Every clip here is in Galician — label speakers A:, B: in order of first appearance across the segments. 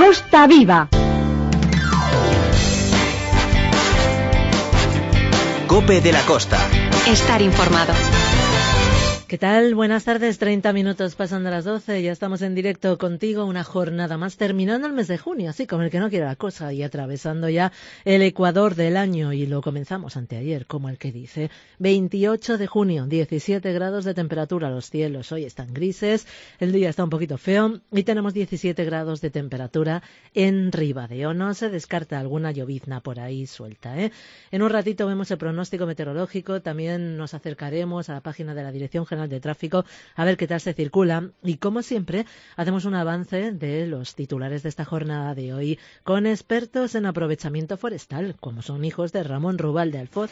A: Costa Viva.
B: COPE de la Costa.
C: Estar informado.
D: ¿Qué tal? Buenas tardes, 30 minutos pasan de las 12, ya estamos en directo contigo, una jornada más, terminando el mes de junio, así como el que no quiere la cosa, y atravesando ya el ecuador del año, y lo comenzamos anteayer, como el que dice, 28 de junio, 17 grados de temperatura, los cielos hoy están grises, el día está un poquito feo, y tenemos 17 grados de temperatura en Ribadeo. No se descarta alguna llovizna por ahí suelta, ¿eh? En un ratito vemos el pronóstico meteorológico, también nos acercaremos a la página de la Dirección General de Tráfico a ver qué tal se circula, y como siempre hacemos un avance de los titulares de esta jornada de hoy con expertos en aprovechamiento forestal, como son hijos de Ramón Rubal de Alfoz.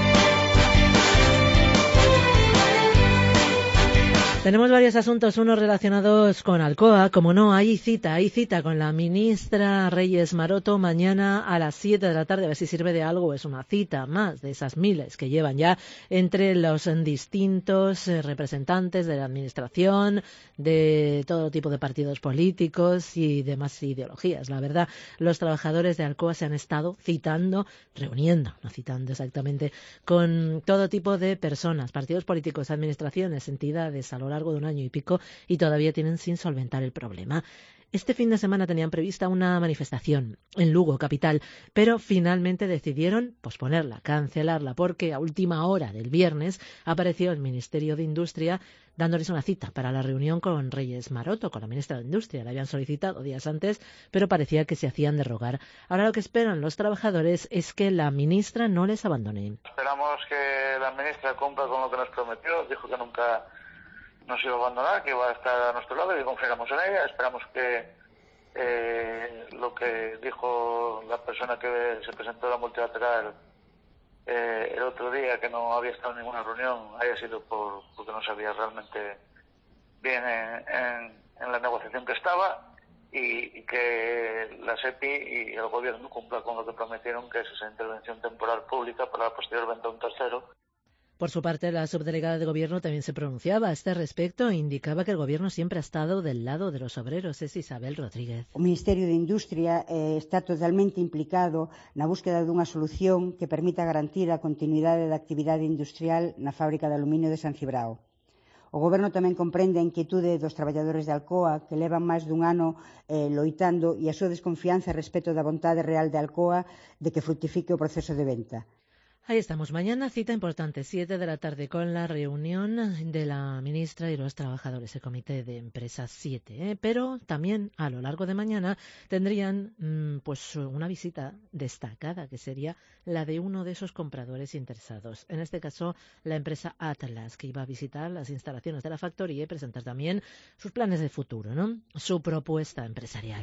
D: Tenemos varios asuntos, unos relacionados con Alcoa, como no, hay cita con la ministra Reyes Maroto mañana a las 7 de la tarde, a ver si sirve de algo, es una cita más de esas miles que llevan ya entre los distintos representantes de la administración, de todo tipo de partidos políticos y demás ideologías. La verdad, los trabajadores de Alcoa se han estado reuniendo, no citando exactamente, con todo tipo de personas, partidos políticos, administraciones, entidades, a lo largo de un año y pico, y todavía tienen sin solventar el problema. Este fin de semana tenían prevista una manifestación en Lugo, capital, pero finalmente decidieron posponerla, cancelarla, porque a última hora del viernes apareció el Ministerio de Industria dándoles una cita para la reunión con Reyes Maroto, con la ministra de Industria. La habían solicitado días antes, pero parecía que se hacían de rogar. Ahora lo que esperan los trabajadores es que la ministra no les abandone.
E: Esperamos que la ministra cumpla con lo que nos prometió. Dijo que nunca nos iba a abandonar, que iba a estar a nuestro lado, y confiamos en ella. Esperamos que lo que dijo la persona que se presentó a la multilateral el otro día, que no había estado en ninguna reunión, haya sido porque no sabía realmente bien en la negociación que estaba, y que la SEPI y el gobierno cumpla con lo que prometieron, que es esa intervención temporal pública para la posterior venta a un tercero.
D: Por su parte, la subdelegada de Gobierno también se pronunciaba a este respecto e indicaba que el Gobierno siempre ha estado del lado de los obreros. Es Isabel Rodríguez.
F: O Ministerio de Industria está totalmente implicado na búsqueda dunha solución que permita garantir a continuidade da actividade industrial na fábrica de aluminio de San Cibrao. O Goberno tamén comprende a inquietude dos traballadores de Alcoa, que levan máis dun ano loitando, e a súa desconfianza respecto da vontade real de Alcoa de que fructifique o proceso de venta.
D: Ahí estamos. Mañana cita importante, 7 de la tarde, con la reunión de la ministra y los trabajadores, el comité de empresas 7. Pero también a lo largo de mañana tendrían pues una visita destacada, que sería la de uno de esos compradores interesados. En este caso, la empresa Atlas, que iba a visitar las instalaciones de la factoría y presentar también sus planes de futuro, ¿no? Su propuesta empresarial.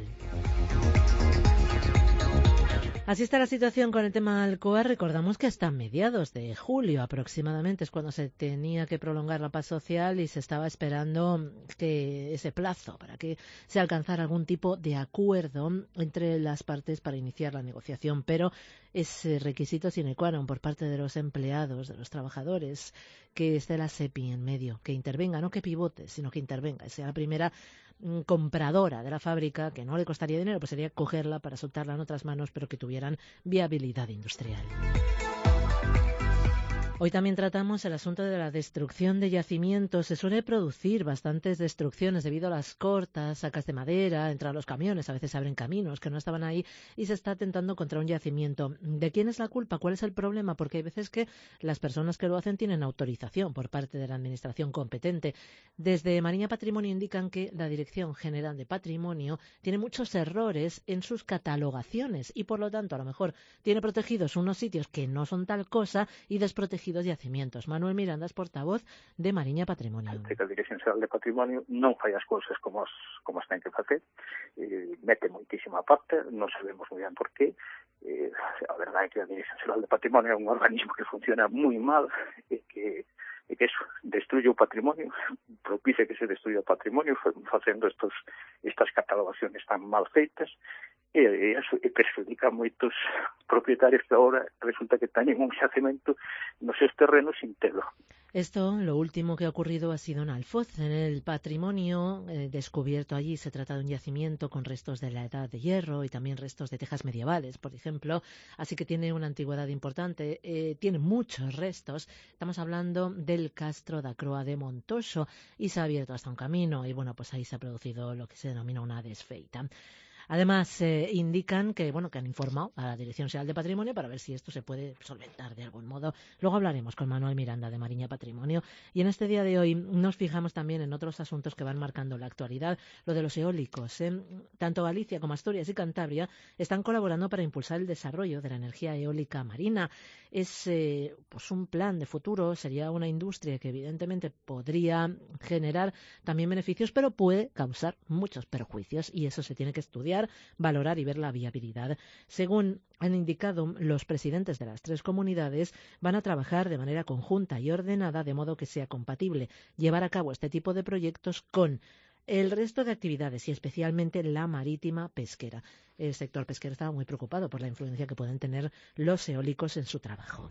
D: Así está la situación con el tema Alcoa. Recordamos que hasta mediados de julio aproximadamente es cuando se tenía que prolongar la paz social y se estaba esperando que ese plazo para que se alcanzara algún tipo de acuerdo entre las partes para iniciar la negociación, pero ese requisito sine qua non por parte de los empleados, de los trabajadores, que esté la SEPI en medio, que intervenga, no que pivote, sino que intervenga, que sea la primera compradora de la fábrica, que no le costaría dinero, pues sería cogerla para soltarla en otras manos, pero que tuvieran viabilidad industrial. Hoy también tratamos el asunto de la destrucción de yacimientos. Se suele producir bastantes destrucciones debido a las cortas, sacas de madera, entrar los camiones, a veces abren caminos que no estaban ahí y se está atentando contra un yacimiento. ¿De quién es la culpa? ¿Cuál es el problema? Porque hay veces que las personas que lo hacen tienen autorización por parte de la administración competente. Desde Mariña Patrimonio indican que la Dirección General de Patrimonio tiene muchos errores en sus catalogaciones y por lo tanto a lo mejor tiene protegidos unos sitios que no son tal cosa y desprotegidos yacimientos. Manuel Miranda es portavoz de Mariña Patrimonio.
G: Que a Dirección Xeral de Patrimonio non fai as cousas como as ten que facer, mete moitísima parte, non sabemos moi ben por qué. A verdade é que a Dirección Xeral de Patrimonio é un organismo que funciona moi mal e que eso destruye o patrimonio, propicia que se destruya o patrimonio facendo estas catalogaciones tan mal feitas, e eso perjudica a moitos propietarios que agora resulta que teñen un xacemento nos seus terrenos sin telo.
D: Esto, lo último que ha ocurrido ha sido en Alfoz. En el patrimonio descubierto allí se trata de un yacimiento con restos de la Edad de Hierro y también restos de tejas medievales, por ejemplo. Así que tiene una antigüedad importante. Tiene muchos restos. Estamos hablando del Castro da Croa de Montoso y se ha abierto hasta un camino y bueno, pues ahí se ha producido lo que se denomina una desfeita. Además, indican que han informado a la Dirección Xeral de Patrimonio para ver si esto se puede solventar de algún modo. Luego hablaremos con Manuel Miranda de Mariña Patrimonio. Y en este día de hoy nos fijamos también en otros asuntos que van marcando la actualidad, lo de los eólicos. Tanto Galicia como Asturias y Cantabria están colaborando para impulsar el desarrollo de la energía eólica marina. Es un plan de futuro, sería una industria que evidentemente podría generar también beneficios, pero puede causar muchos perjuicios y eso se tiene que estudiar, valorar y ver la viabilidad. Según han indicado los presidentes de las 3 comunidades, van a trabajar de manera conjunta y ordenada de modo que sea compatible llevar a cabo este tipo de proyectos con el resto de actividades y especialmente la marítima pesquera. El sector pesquero estaba muy preocupado por la influencia que pueden tener los eólicos en su trabajo.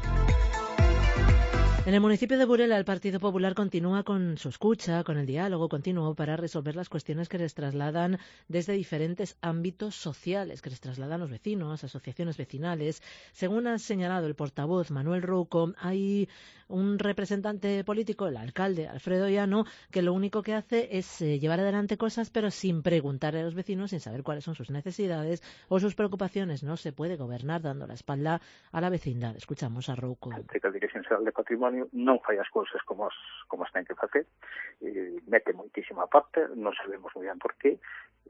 D: En el municipio de Burela, el Partido Popular continúa con su escucha, con el diálogo continuo para resolver las cuestiones que les trasladan desde diferentes ámbitos sociales, que les trasladan los vecinos, asociaciones vecinales. Según ha señalado el portavoz Manuel Rouco, hay un representante político, el alcalde Alfredo Llano, que lo único que hace es llevar adelante cosas, pero sin preguntar a los vecinos, sin saber cuáles son sus necesidades o sus preocupaciones. No se puede gobernar dando la espalda a la vecindad. Escuchamos a Rouco.
G: A Dirección Xeral de Patrimonio non fai as cousas como as ten que facer, mete moitísima parte, non sabemos moi ben por qué.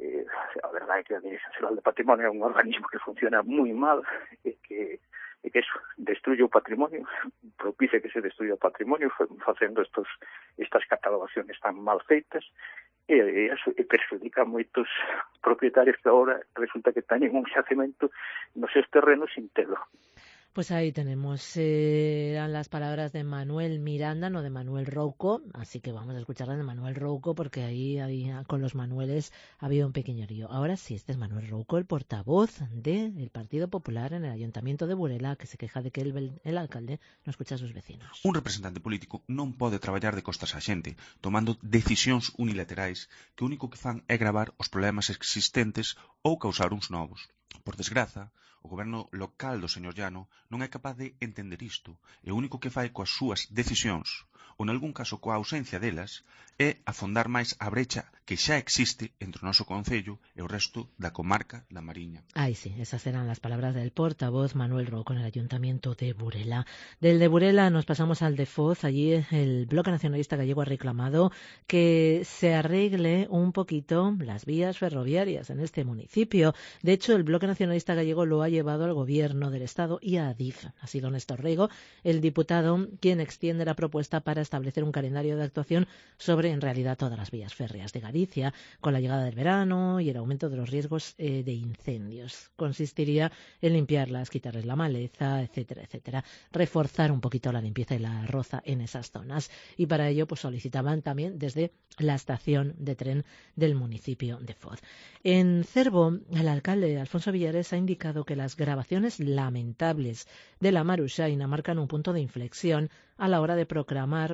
G: A verdade é que a Dirección Xeral de Patrimonio é un organismo que funciona moi mal e que eso destruye o patrimonio, propicia que se destruya o patrimonio facendo estas catalogaciones tan mal feitas e eso perjudica a moitos propietarios que agora resulta que teñen un xacemento nos seus terrenos sin telo.
D: Pues ahí tenemos, eran las palabras de Manuel Miranda, no de Manuel Rouco, así que vamos a escucharlas de Manuel Rouco porque ahí con los Manueles ha habido un pequeño lío. Ahora sí, este es Manuel Rouco, el portavoz del Partido Popular en el Ayuntamiento de Burela, que se queja de que el alcalde no escucha a sus vecinos.
A: Un representante político non pode traballar de costas á xente, tomando decisións unilaterais que o único que fan é gravar os problemas existentes ou causar uns novos. Por desgraza, o goberno local do señor Llano non é capaz de entender isto e o único que fai coas súas decisións, ou nalgún caso coa ausencia delas, é afondar máis a brecha que xa existe entre o noso concello e o resto da comarca da Mariña.
D: Ay, sí, esas eran las palabras del portavoz Manuel Rouco en el Ayuntamiento de Burela. Del de Burela nos pasamos al de Foz. Allí el Bloque Nacionalista Gallego ha reclamado que se arregle un poquito las vías ferroviarias en este municipio. De hecho, el Bloque Nacionalista Gallego lo ha llevado al Gobierno del Estado y a Adif. Ha sido Néstor Rego, el diputado, quien extiende la propuesta para establecer un calendario de actuación sobre, en realidad, todas las vías férreas de Galicia, con la llegada del verano y el aumento de los riesgos de incendios. Consistiría en limpiarlas, quitarles la maleza, etcétera, etcétera. Reforzar un poquito la limpieza y la roza en esas zonas. Y para ello, pues solicitaban también desde la estación de tren del municipio de Foz. En Cervo, el alcalde Alfonso Villares ha indicado que las grabaciones lamentables de la Maruxaina marcan un punto de inflexión a la hora de programar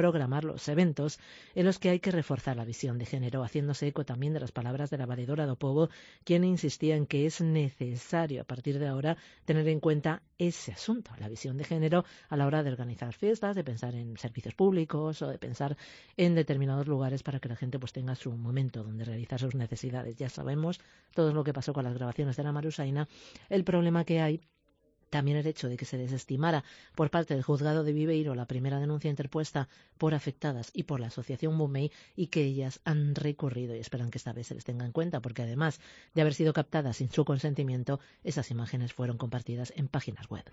D: los eventos en los que hay que reforzar la visión de género, haciéndose eco también de las palabras de la valedora do Pobo, quien insistía en que es necesario a partir de ahora tener en cuenta ese asunto, la visión de género a la hora de organizar fiestas, de pensar en servicios públicos o de pensar en determinados lugares para que la gente pues tenga su momento donde realizar sus necesidades. Ya sabemos todo lo que pasó con las grabaciones de la Maruxaina, el problema que hay. También el hecho de que se desestimara por parte del juzgado de Viveiro la primera denuncia interpuesta por afectadas y por la asociación Mumei y que ellas han recurrido y esperan que esta vez se les tenga en cuenta porque además de haber sido captadas sin su consentimiento, esas imágenes fueron compartidas en páginas web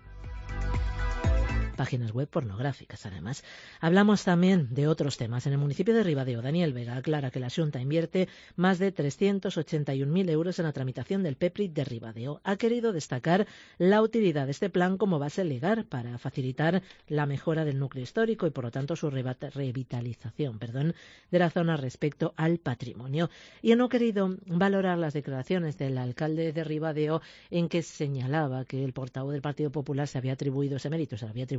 D: pornográficas, además. Hablamos también de otros temas. En el municipio de Ribadeo, Daniel Vega aclara que la Xunta invierte más de 381.000 euros en la tramitación del PEPRI de Ribadeo. Ha querido destacar la utilidad de este plan como base legal para facilitar la mejora del núcleo histórico y, por lo tanto, su revitalización de la zona respecto al patrimonio. Y ha no querido valorar las declaraciones del alcalde de Ribadeo en que señalaba que el portavoz del Partido Popular se había atribuido ese mérito, se lo había atribuido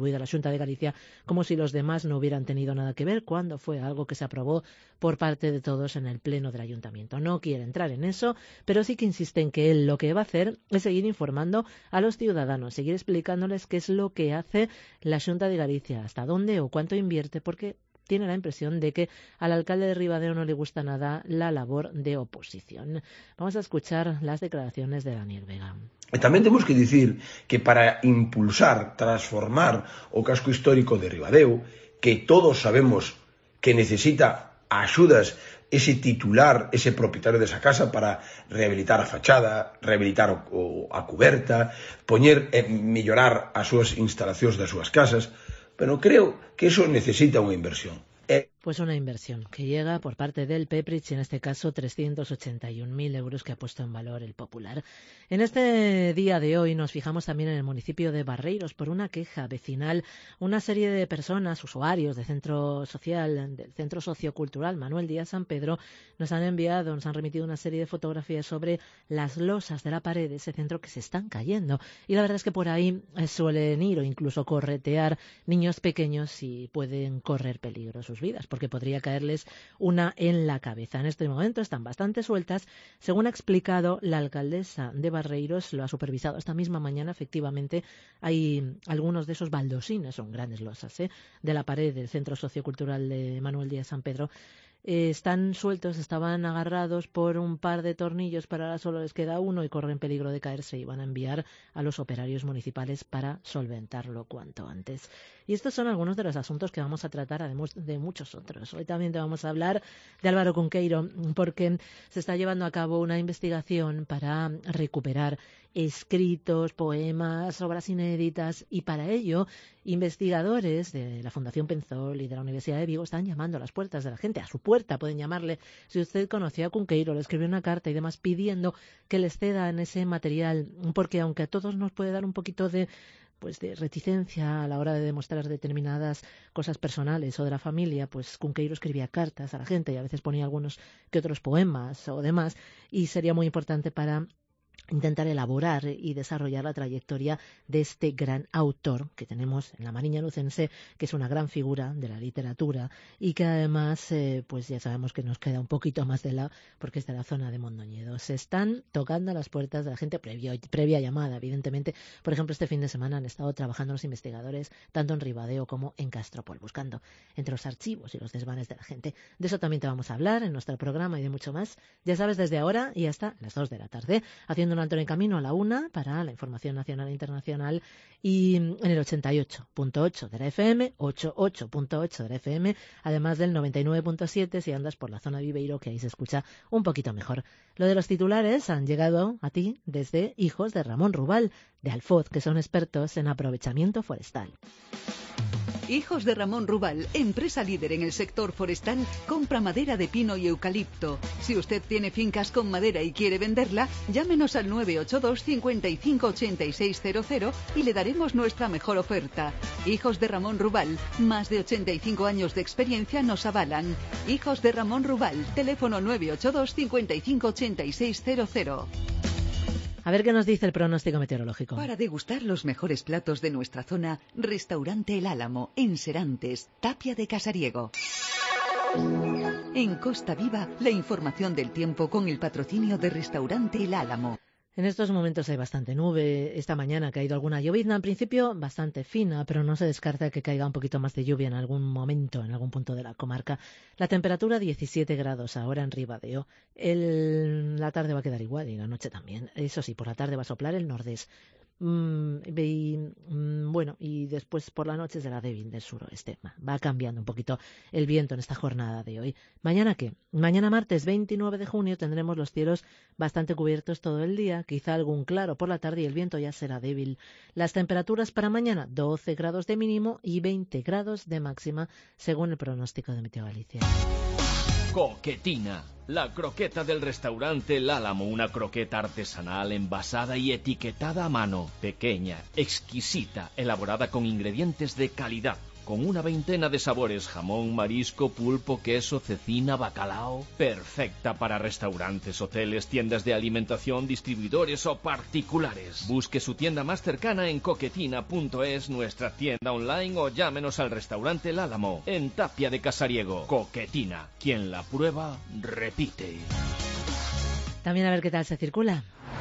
D: atribuido a la Xunta de Galicia, como si los demás no hubieran tenido nada que ver, cuando fue algo que se aprobó por parte de todos en el pleno del ayuntamiento. No quiere entrar en eso, pero sí que insiste en que él lo que va a hacer es seguir informando a los ciudadanos, seguir explicándoles qué es lo que hace la Xunta de Galicia, hasta dónde o cuánto invierte, porque tiene la impresión de que al alcalde de Ribadeo no le gusta nada la labor de oposición. Vamos a escuchar las declaraciones de Daniel Vega.
C: E tamén temos que dicir que para impulsar, transformar o casco histórico de Ribadeo, que todos sabemos que necesita axudas ese titular, ese propietario desa casa para rehabilitar a fachada, rehabilitar a cuberta, poñer e mellorar as súas instalacións das súas casas, pero creo que eso necesita unha inversión.
D: Pues una inversión que llega por parte del Peprich, en este caso 381.000 euros que ha puesto en valor el Popular. En este día de hoy nos fijamos también en el municipio de Barreiros por una queja vecinal. Una serie de personas, usuarios del centro social, del centro sociocultural Manuel Díaz San Pedro, nos han remitido una serie de fotografías sobre las losas de la pared de ese centro que se están cayendo. Y la verdad es que por ahí suelen ir o incluso corretear niños pequeños y pueden correr peligro sus vidas, porque podría caerles una en la cabeza. En este momento están bastante sueltas. Según ha explicado la alcaldesa de Barreiros, lo ha supervisado esta misma mañana, efectivamente hay algunos de esos baldosines, son grandes losas, de la pared del Centro Sociocultural de Manuel Díaz San Pedro. Están sueltos, estaban agarrados por un par de tornillos, pero ahora solo les queda uno y corren peligro de caerse, y van a enviar a los operarios municipales para solventarlo cuanto antes. Y estos son algunos de los asuntos que vamos a tratar, además de muchos otros. Hoy también te vamos a hablar de Álvaro Cunqueiro, porque se está llevando a cabo una investigación para recuperar escritos, poemas, obras inéditas, y para ello investigadores de la Fundación Penzol y de la Universidad de Vigo están llamando a las puertas de la gente, a su puerta pueden llamarle. Si usted conocía a Cunqueiro, le escribió una carta y demás pidiendo que les cedan ese material, porque aunque a todos nos puede dar un poquito de reticencia a la hora de demostrar determinadas cosas personales o de la familia, pues Cunqueiro escribía cartas a la gente y a veces ponía algunos que otros poemas o demás, y sería muy importante para intentar elaborar y desarrollar la trayectoria de este gran autor que tenemos en la Mariña Lucense, que es una gran figura de la literatura y que además, pues ya sabemos que nos queda un poquito más de lado porque es de la zona de Mondoñedo. Se están tocando a las puertas de la gente previa llamada, evidentemente. Por ejemplo, este fin de semana han estado trabajando los investigadores tanto en Ribadeo como en Castropol, buscando entre los archivos y los desvanes de la gente. De eso también te vamos a hablar en nuestro programa y de mucho más. Ya sabes, desde ahora y hasta las 2 de la tarde, haciendo un alto en el camino a la 1 para la información nacional e internacional, y en el 88.8 de la FM, 88.8 de la FM, además del 99.7 si andas por la zona de Viveiro, que ahí se escucha un poquito mejor. Lo de los titulares han llegado a ti desde Hijos de Ramón Rubal, de Alfoz, que son expertos en aprovechamiento forestal.
H: Hijos de Ramón Rubal, empresa líder en el sector forestal, compra madera de pino y eucalipto. Si usted tiene fincas con madera y quiere venderla, llámenos al 982 55 8600 y le daremos nuestra mejor oferta. Hijos de Ramón Rubal, más de 85 años de experiencia nos avalan. Hijos de Ramón Rubal, teléfono 982 55 8600.
D: A ver qué nos dice el pronóstico meteorológico.
H: Para degustar los mejores platos de nuestra zona, Restaurante El Álamo, en Serantes, Tapia de Casariego. En Costa Viva, la información del tiempo con el patrocinio de Restaurante El Álamo.
D: En estos momentos hay bastante nube. Esta mañana ha caído alguna llovizna, en principio bastante fina, pero no se descarta que caiga un poquito más de lluvia en algún momento, en algún punto de la comarca. La temperatura 17 grados ahora en Ribadeo. La tarde va a quedar igual y la noche también. Eso sí, por la tarde va a soplar el nordés. Y después por la noche será débil del suroeste. Va cambiando un poquito el viento en esta jornada de hoy. ¿Mañana qué? Mañana martes 29 de junio tendremos los cielos bastante cubiertos todo el día, quizá algún claro por la tarde, y el viento ya será débil. Las temperaturas para mañana 12 grados de mínimo y 20 grados de máxima según el pronóstico de Meteo Galicia.
I: Coquetina, la croqueta del restaurante El Álamo, una croqueta artesanal envasada y etiquetada a mano, pequeña, exquisita, elaborada con ingredientes de calidad. con una veintena de sabores: jamón, marisco, pulpo, queso, cecina, bacalao. Perfecta para restaurantes, hoteles, tiendas de alimentación, distribuidores o particulares. Busque su tienda más cercana en coquetina.es, nuestra tienda online, o llámenos al restaurante El Álamo, en Tapia de Casariego. Coquetina, quien la prueba, repite.
D: También a ver qué tal se circula.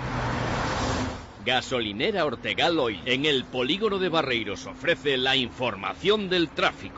I: Gasolinera Ortegal Oil, en el polígono de Barreiros, ofrece la información del tráfico.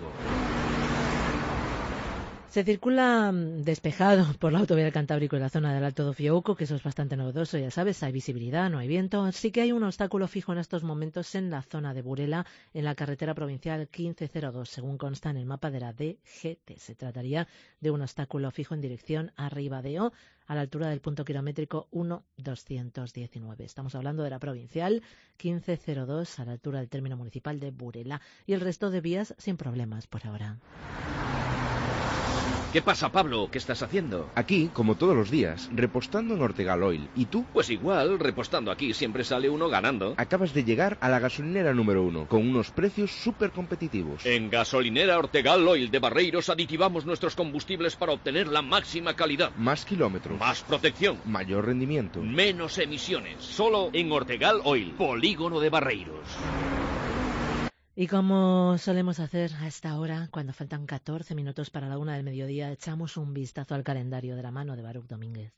D: Se circula despejado por la autovía del Cantábrico y la zona del Alto do Fiouco, que eso es bastante novedoso, ya sabes, hay visibilidad, no hay viento. Sí que hay un obstáculo fijo en estos momentos en la zona de Burela, en la carretera provincial 1502, según consta en el mapa de la DGT. Se trataría de un obstáculo fijo en dirección a Ribadeo, a la altura del punto kilométrico 1.219. Estamos hablando de la provincial 1502, a la altura del término municipal de Burela. Y el resto de vías sin problemas por ahora.
B: ¿Qué pasa, Pablo? ¿Qué estás haciendo?
J: Aquí, como todos los días, repostando en Ortegal Oil. ¿Y tú?
B: Pues igual, repostando aquí siempre sale uno ganando.
J: Acabas de llegar a la gasolinera número 1, con unos precios súper competitivos.
I: En Gasolinera Ortegal Oil de Barreiros aditivamos nuestros combustibles para obtener la máxima calidad.
J: Más kilómetros.
I: Más protección.
J: Mayor rendimiento.
I: Menos emisiones. Solo en Ortegal Oil, polígono de Barreiros.
D: Y como solemos hacer a esta hora, cuando faltan 14 minutos para la 1 del mediodía, echamos un vistazo al calendario de la mano de Baruch Domínguez.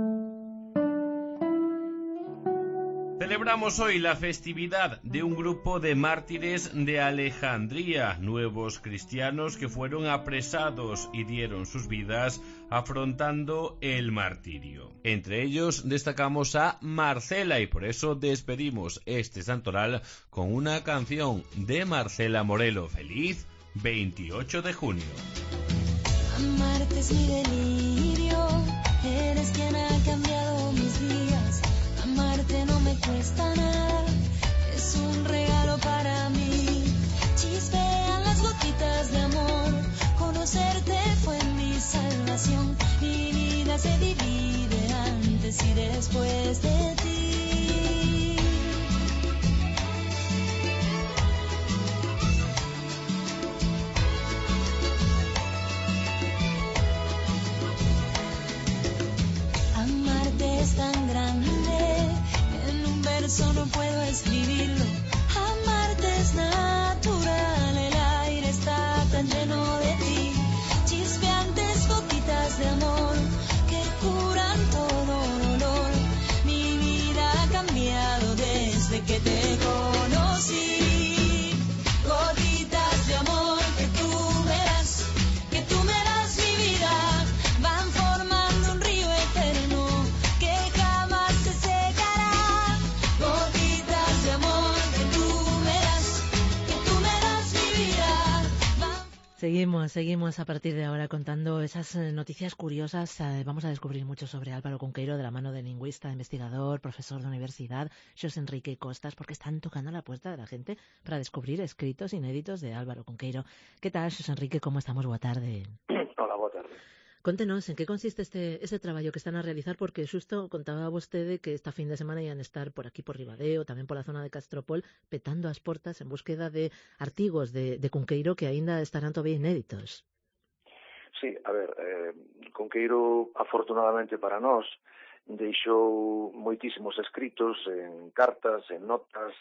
K: Celebramos hoy la festividad de un grupo de mártires de Alejandría, nuevos cristianos que fueron apresados y dieron sus vidas afrontando el martirio. Entre ellos destacamos a Marcela y por eso despedimos este santoral con una canción de Marcela Morelo. Feliz 28 de junio.
L: Amarte es mi delirio, eres quien ha cambiado mis días. Amarte no me cuesta nada, es un regalo para mí. Chispean las gotitas de amor, conocerte fue mi salvación. Mi vida se divide antes y después de ti. Amarte es tan grande, en un verso no puedo escribirlo. Amarte es natural, el aire está tan lleno de ti. Chispeantes gotitas de amor que curan todo dolor. Mi vida ha cambiado desde que te conocí. Gotitas de amor que tú me das mi vida, van formando un río eterno que jamás se secará. Gotitas de amor que tú me das mi vida.
D: Seguimos a partir de ahora contando esas noticias curiosas. Vamos a descubrir mucho sobre Álvaro Cunqueiro de la mano del lingüista, investigador, profesor de universidad, Xosé Enrique Costas, porque están tocando a la puerta de la gente para descubrir escritos inéditos de Álvaro Cunqueiro. ¿Qué tal, Xosé Enrique? ¿Cómo estamos? Boa tarde.
G: Hola, boa tarde.
D: Contenos, en que consiste este traballo que están a realizar, porque xusto contaba vostede que esta fin de semana ian estar por aquí por Ribadeo, tamén pola zona de Castropol, petando as portas en búsqueda de artigos de Cunqueiro que aínda estarán todavía inéditos.
G: Sí, a ver, Cunqueiro, afortunadamente para nós, deixou moitísimos escritos en cartas, en notas,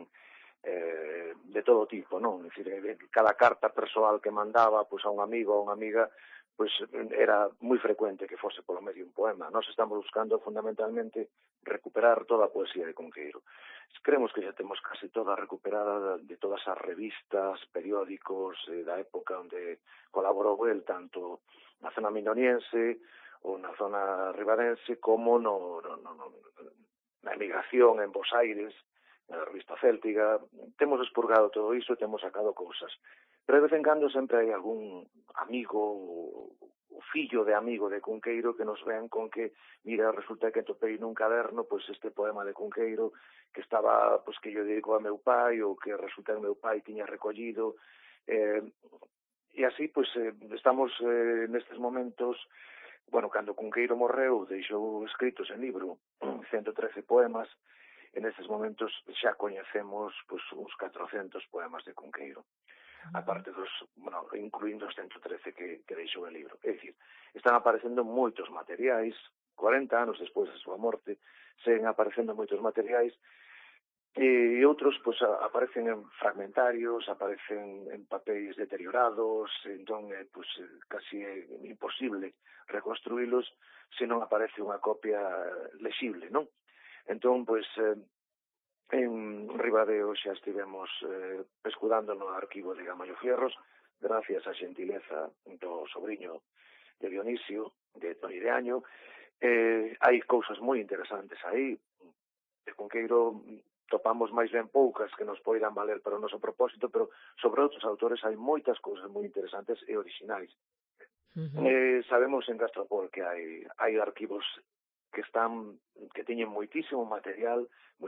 G: de todo tipo, non? É dicir, cada carta persoal que mandaba a un amigo ou unha amiga, era moi frecuente que fose polo medio un poema. Nós estamos buscando fundamentalmente recuperar toda a poesía de Cunqueiro. Creemos que xa temos casi toda recuperada de todas as revistas, periódicos da época onde colaborou el, tanto na zona minoniense ou na zona ribadense, como na emigración en Bos Aires, na revista Céltiga. Temos expurgado todo iso e temos sacado cousas. Pero de vez en cando sempre hai algún amigo ou fillo de amigo de Cunqueiro que nos ven con que, mira, resulta que topei nun caderno este poema de Cunqueiro que estaba, que yo dedico a meu pai, ou que resulta que meu pai tiña recollido, e así, estamos nestes momentos, cando Cunqueiro morreu, deixou escritos en libro 113 poemas, en estes momentos xa coñecemos uns 400 poemas de Cunqueiro.
M: a parte dos, bueno, incluindo os 113 que deixou o libro. É dicir, están aparecendo moitos materiais, 40 anos despois da súa morte, seguen aparecendo moitos materiais, e outros pois, aparecen en fragmentarios, aparecen en papéis deteriorados, entón pois, casi é imposible reconstruílos se non aparece unha copia lexible, non? Entón, pois, en Ribadeo xa estivemos escudando no arquivo de Gamallo Fierros, gracias á xentileza do sobrinho de Dionisio, de Toni de Año. Hai cousas moi interesantes aí. De Cunqueiro topamos máis ben poucas que nos poidan valer para o noso propósito, pero sobre outros autores hai moitas cousas moi interesantes e orixinais. Sabemos en Castropol que hai arquivos que teñen moitísimo material,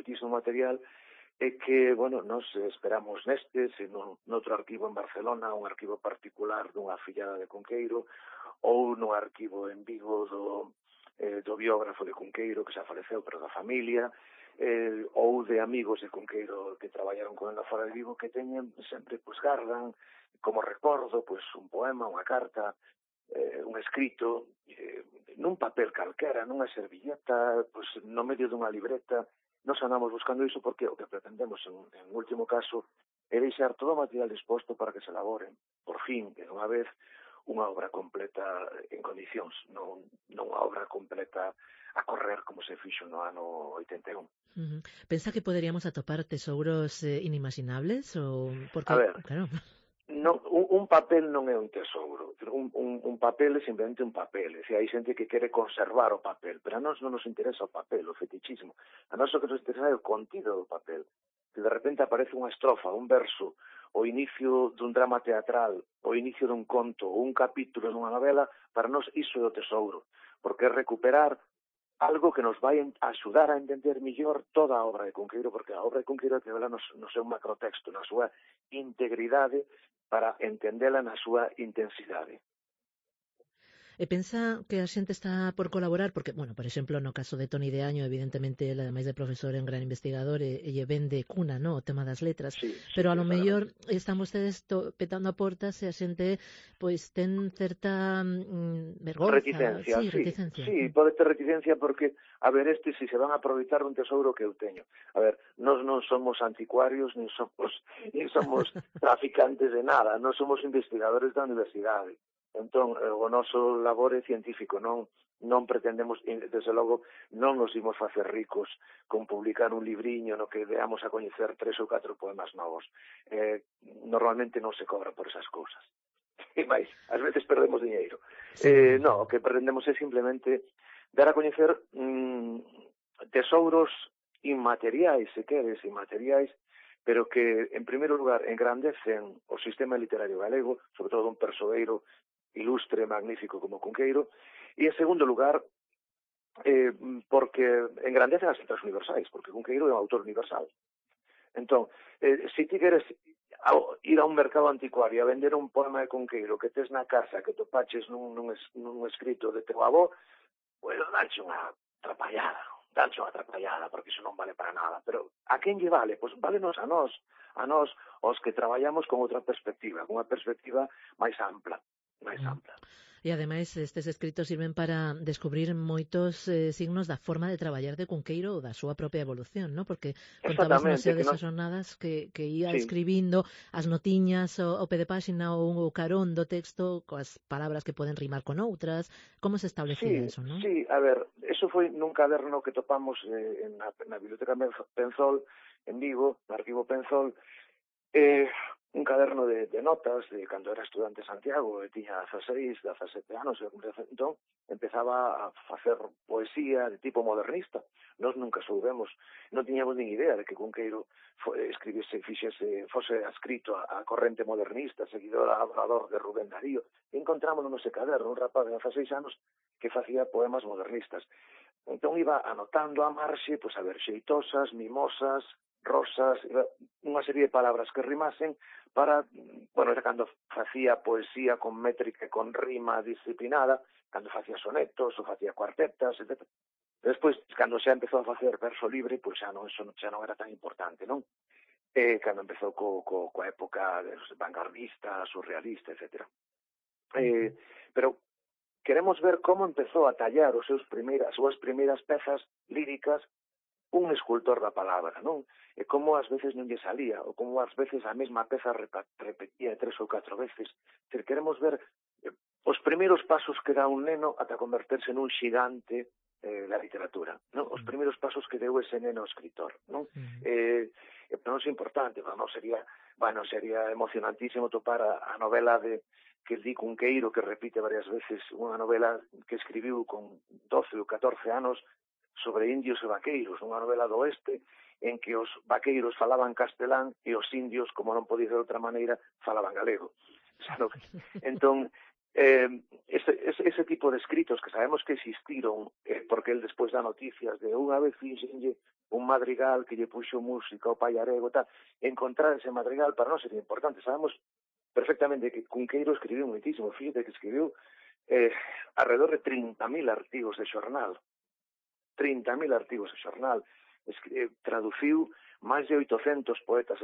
M: e que, bueno, nos esperamos neste, sino noutro arquivo en Barcelona, un arquivo particular dunha fillada de Cunqueiro, ou no arquivo en Vigo do biógrafo de Cunqueiro, que xa faleceu, pero da familia, ou de amigos de Cunqueiro que traballaron con ela fora de Vigo, que teñen sempre, pois, gardan como recordo, pois, un poema, unha carta, un escrito, nun papel calquera, nunha servilleta, pois, no medio dunha libreta. Nos andamos buscando iso porque o que pretendemos, en último caso, é deixar todo o material disposto para que se elaboren, por fin, de unha vez, unha obra completa en condicións, non unha obra completa a correr como se fixo no ano 81.
D: Pensa que poderíamos atopar tesouros inimaginables? Porque,
M: a ver,
D: claro...
M: un papel non é un tesouro. Un papel é simplemente un papel. Hai xente que quere conservar o papel, pero a nós non nos interesa o papel, o fetichismo. A nós o que nos interesa é o contido do papel. Que de repente aparece unha estrofa, un verso, o inicio dun drama teatral, o inicio dun conto, ou un capítulo dunha novela, para nós iso é o tesouro. Porque é recuperar algo que nos vai axudar a entender mellor toda a obra de Cunqueiro, porque a obra de Cunqueiro é que vela no seu macrotexto, na súa integridade, para entendela na súa intensidade.
D: E pensa que a xente está por colaborar, porque, bueno, por exemplo, no caso de Toni de Año, evidentemente, ele, ademais de profesor, é un gran investigador e lle ven de cuna, no, o tema das letras, pero a lo mellor están vostedes petando a portas e a xente, pois, ten certa vergonza.
M: Reticencia, sí, pode ter reticencia porque, a ver, se se van a aproveitar un tesouro que eu teño. A ver, nós non somos anticuarios, nin somos traficantes de nada, nós somos investigadores da universidade. Entón, o noso labor é científico, non pretendemos, desde logo, non nos imos facer ricos con publicar un libriño no que deamos a coñecer 3 ou 4 poemas novos. Normalmente non se cobra por esas cousas. E máis, ás veces perdemos diñeiro. Non, o que pretendemos é simplemente dar a coñecer tesouros inmateriais, se queres, inmateriais, pero que, en primeiro lugar, engrandecen o sistema literario galego, sobre todo un persoeiro ilustre, magnífico como Cunqueiro, e en segundo lugar, porque engrandecen as letras universais, porque Cunqueiro é un autor universal. Entón, se ti queres ir a un mercado anticuario a vender un poema de Cunqueiro que tes na casa, que topaches nun escrito de teu avó, pois danche unha atrapallada, porque iso non vale para nada. Pero a quen lle vale? Pois valenos a nós, os que traballamos con outra perspectiva, con unha perspectiva máis ampla.
D: E ademais estes escritos sirven para descubrir moitos signos da forma de traballar de Cunqueiro ou da súa propia evolución, ¿no? Porque contabas no seu desas jornadas que ia escribindo as notiñas ao pé de páxina ou o carón do texto coas palabras que poden rimar con outras. Como se establecía eso, ¿no?
M: Sí, a ver, eso foi nun caderno que topamos na Biblioteca Penzol, en Vigo, no Arquivo Penzol, un caderno de notas de cando era estudante en Santiago, e tiña 16, 17 anos, entón empezaba a facer poesía de tipo modernista. Nós nunca soubemos, non tiñamos nin idea de que Cunqueiro fose adscrito a corrente modernista, seguidor adorador de Rubén Darío. Encontrámonos nese caderno un rapaz de 16 anos que facía poemas modernistas. Entón iba anotando a marxe, pois a ver, xeitosas, mimosas, rosas, unha serie de palabras que rimasen para, bueno, era cando facía poesía con métrica e con rima disciplinada, cando facía sonetos ou facía cuartetas, etc. Despois, cando xa empezou a facer verso libre, pois xa non era tan importante, non?
G: cando empezou coa época vanguardista, surrealista, etc. Pero queremos ver como empezou a tallar as súas primeiras pezas líricas un escultor da palabra, non? E como ás veces non lle salía, ou como ás veces a mesma peza repetía 3 ou 4 veces. Queremos ver os primeiros pasos que dá un neno ata converterse nun xigante da literatura, non? Os primeiros pasos que deu ese neno escritor, non? Para nós é importante, para nós sería emocionantísimo topar a novela que di Cunqueiro, que repite varias veces unha novela que escribiu con 12 ou 14 anos sobre indios e vaqueiros, unha novela do oeste en que os vaqueiros falaban castelán e os indios, como non podía de outra maneira, falaban galego. Entón, ese tipo de escritos que sabemos que existiron, porque el despois dá noticias de unha vez fixenlle un madrigal que lle puxo música ao pai Arego, tal, encontrar ese madrigal para nós sería importante. Sabemos perfectamente que Cunqueiro escribiu moitísimo, fíjate que escribiu alrededor de 30.000 artigos de xornal, 30.000 artigos de xornal, traduciu máis de 800 poemas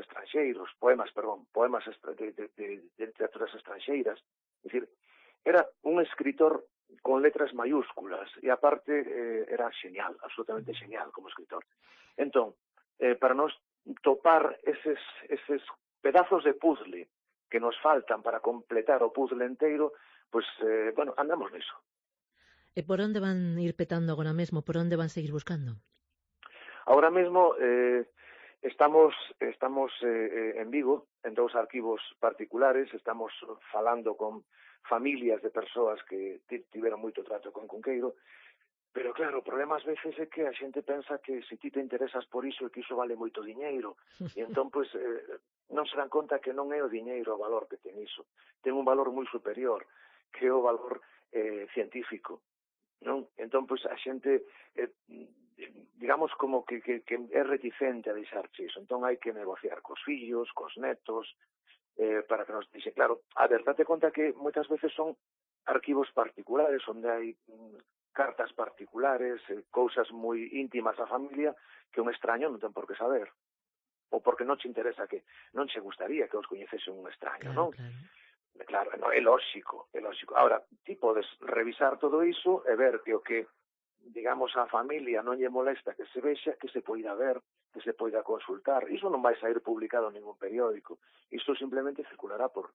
G: de literaturas estranxeiras. É dicir, era un escritor con letras mayúsculas e aparte era genial, absolutamente genial como escritor. Entón, para nós topar eses pedazos de puzzle que nos faltan para completar o puzzle inteiro, pois, andamos niso.
D: E por onde van ir petando agora mesmo? Por onde van seguir buscando?
G: Agora mesmo estamos en Vigo, en 2 arquivos particulares, estamos falando con familias de persoas que tiveron moito trato con Cunqueiro, pero claro, o problema ás veces é que a xente pensa que se ti te interesas por iso é que iso vale moito diñeiro, e entón, pois, non se dan conta que non é o diñeiro o valor que ten iso, ten un valor moi superior, que é o valor científico, non? Entón, pois, a xente, digamos, como que é reticente a deixarche iso. Entón, hai que negociar cos fillos, cos netos, para que nos dixe, claro, a ver, date conta que moitas veces son arquivos particulares, onde hai cartas particulares, cousas moi íntimas da familia, que un extraño non ten por que saber. Ou porque non che interesa, que non che gustaría que os coñecese un extraño, non? Claro, é lógico, é lógico. Ahora, ti podes revisar todo iso e ver que o que, digamos, a familia non lle molesta que se vexa, que se poida ver, que se poida consultar. Iso non vai sair publicado en ningún periódico. Iso simplemente circulará por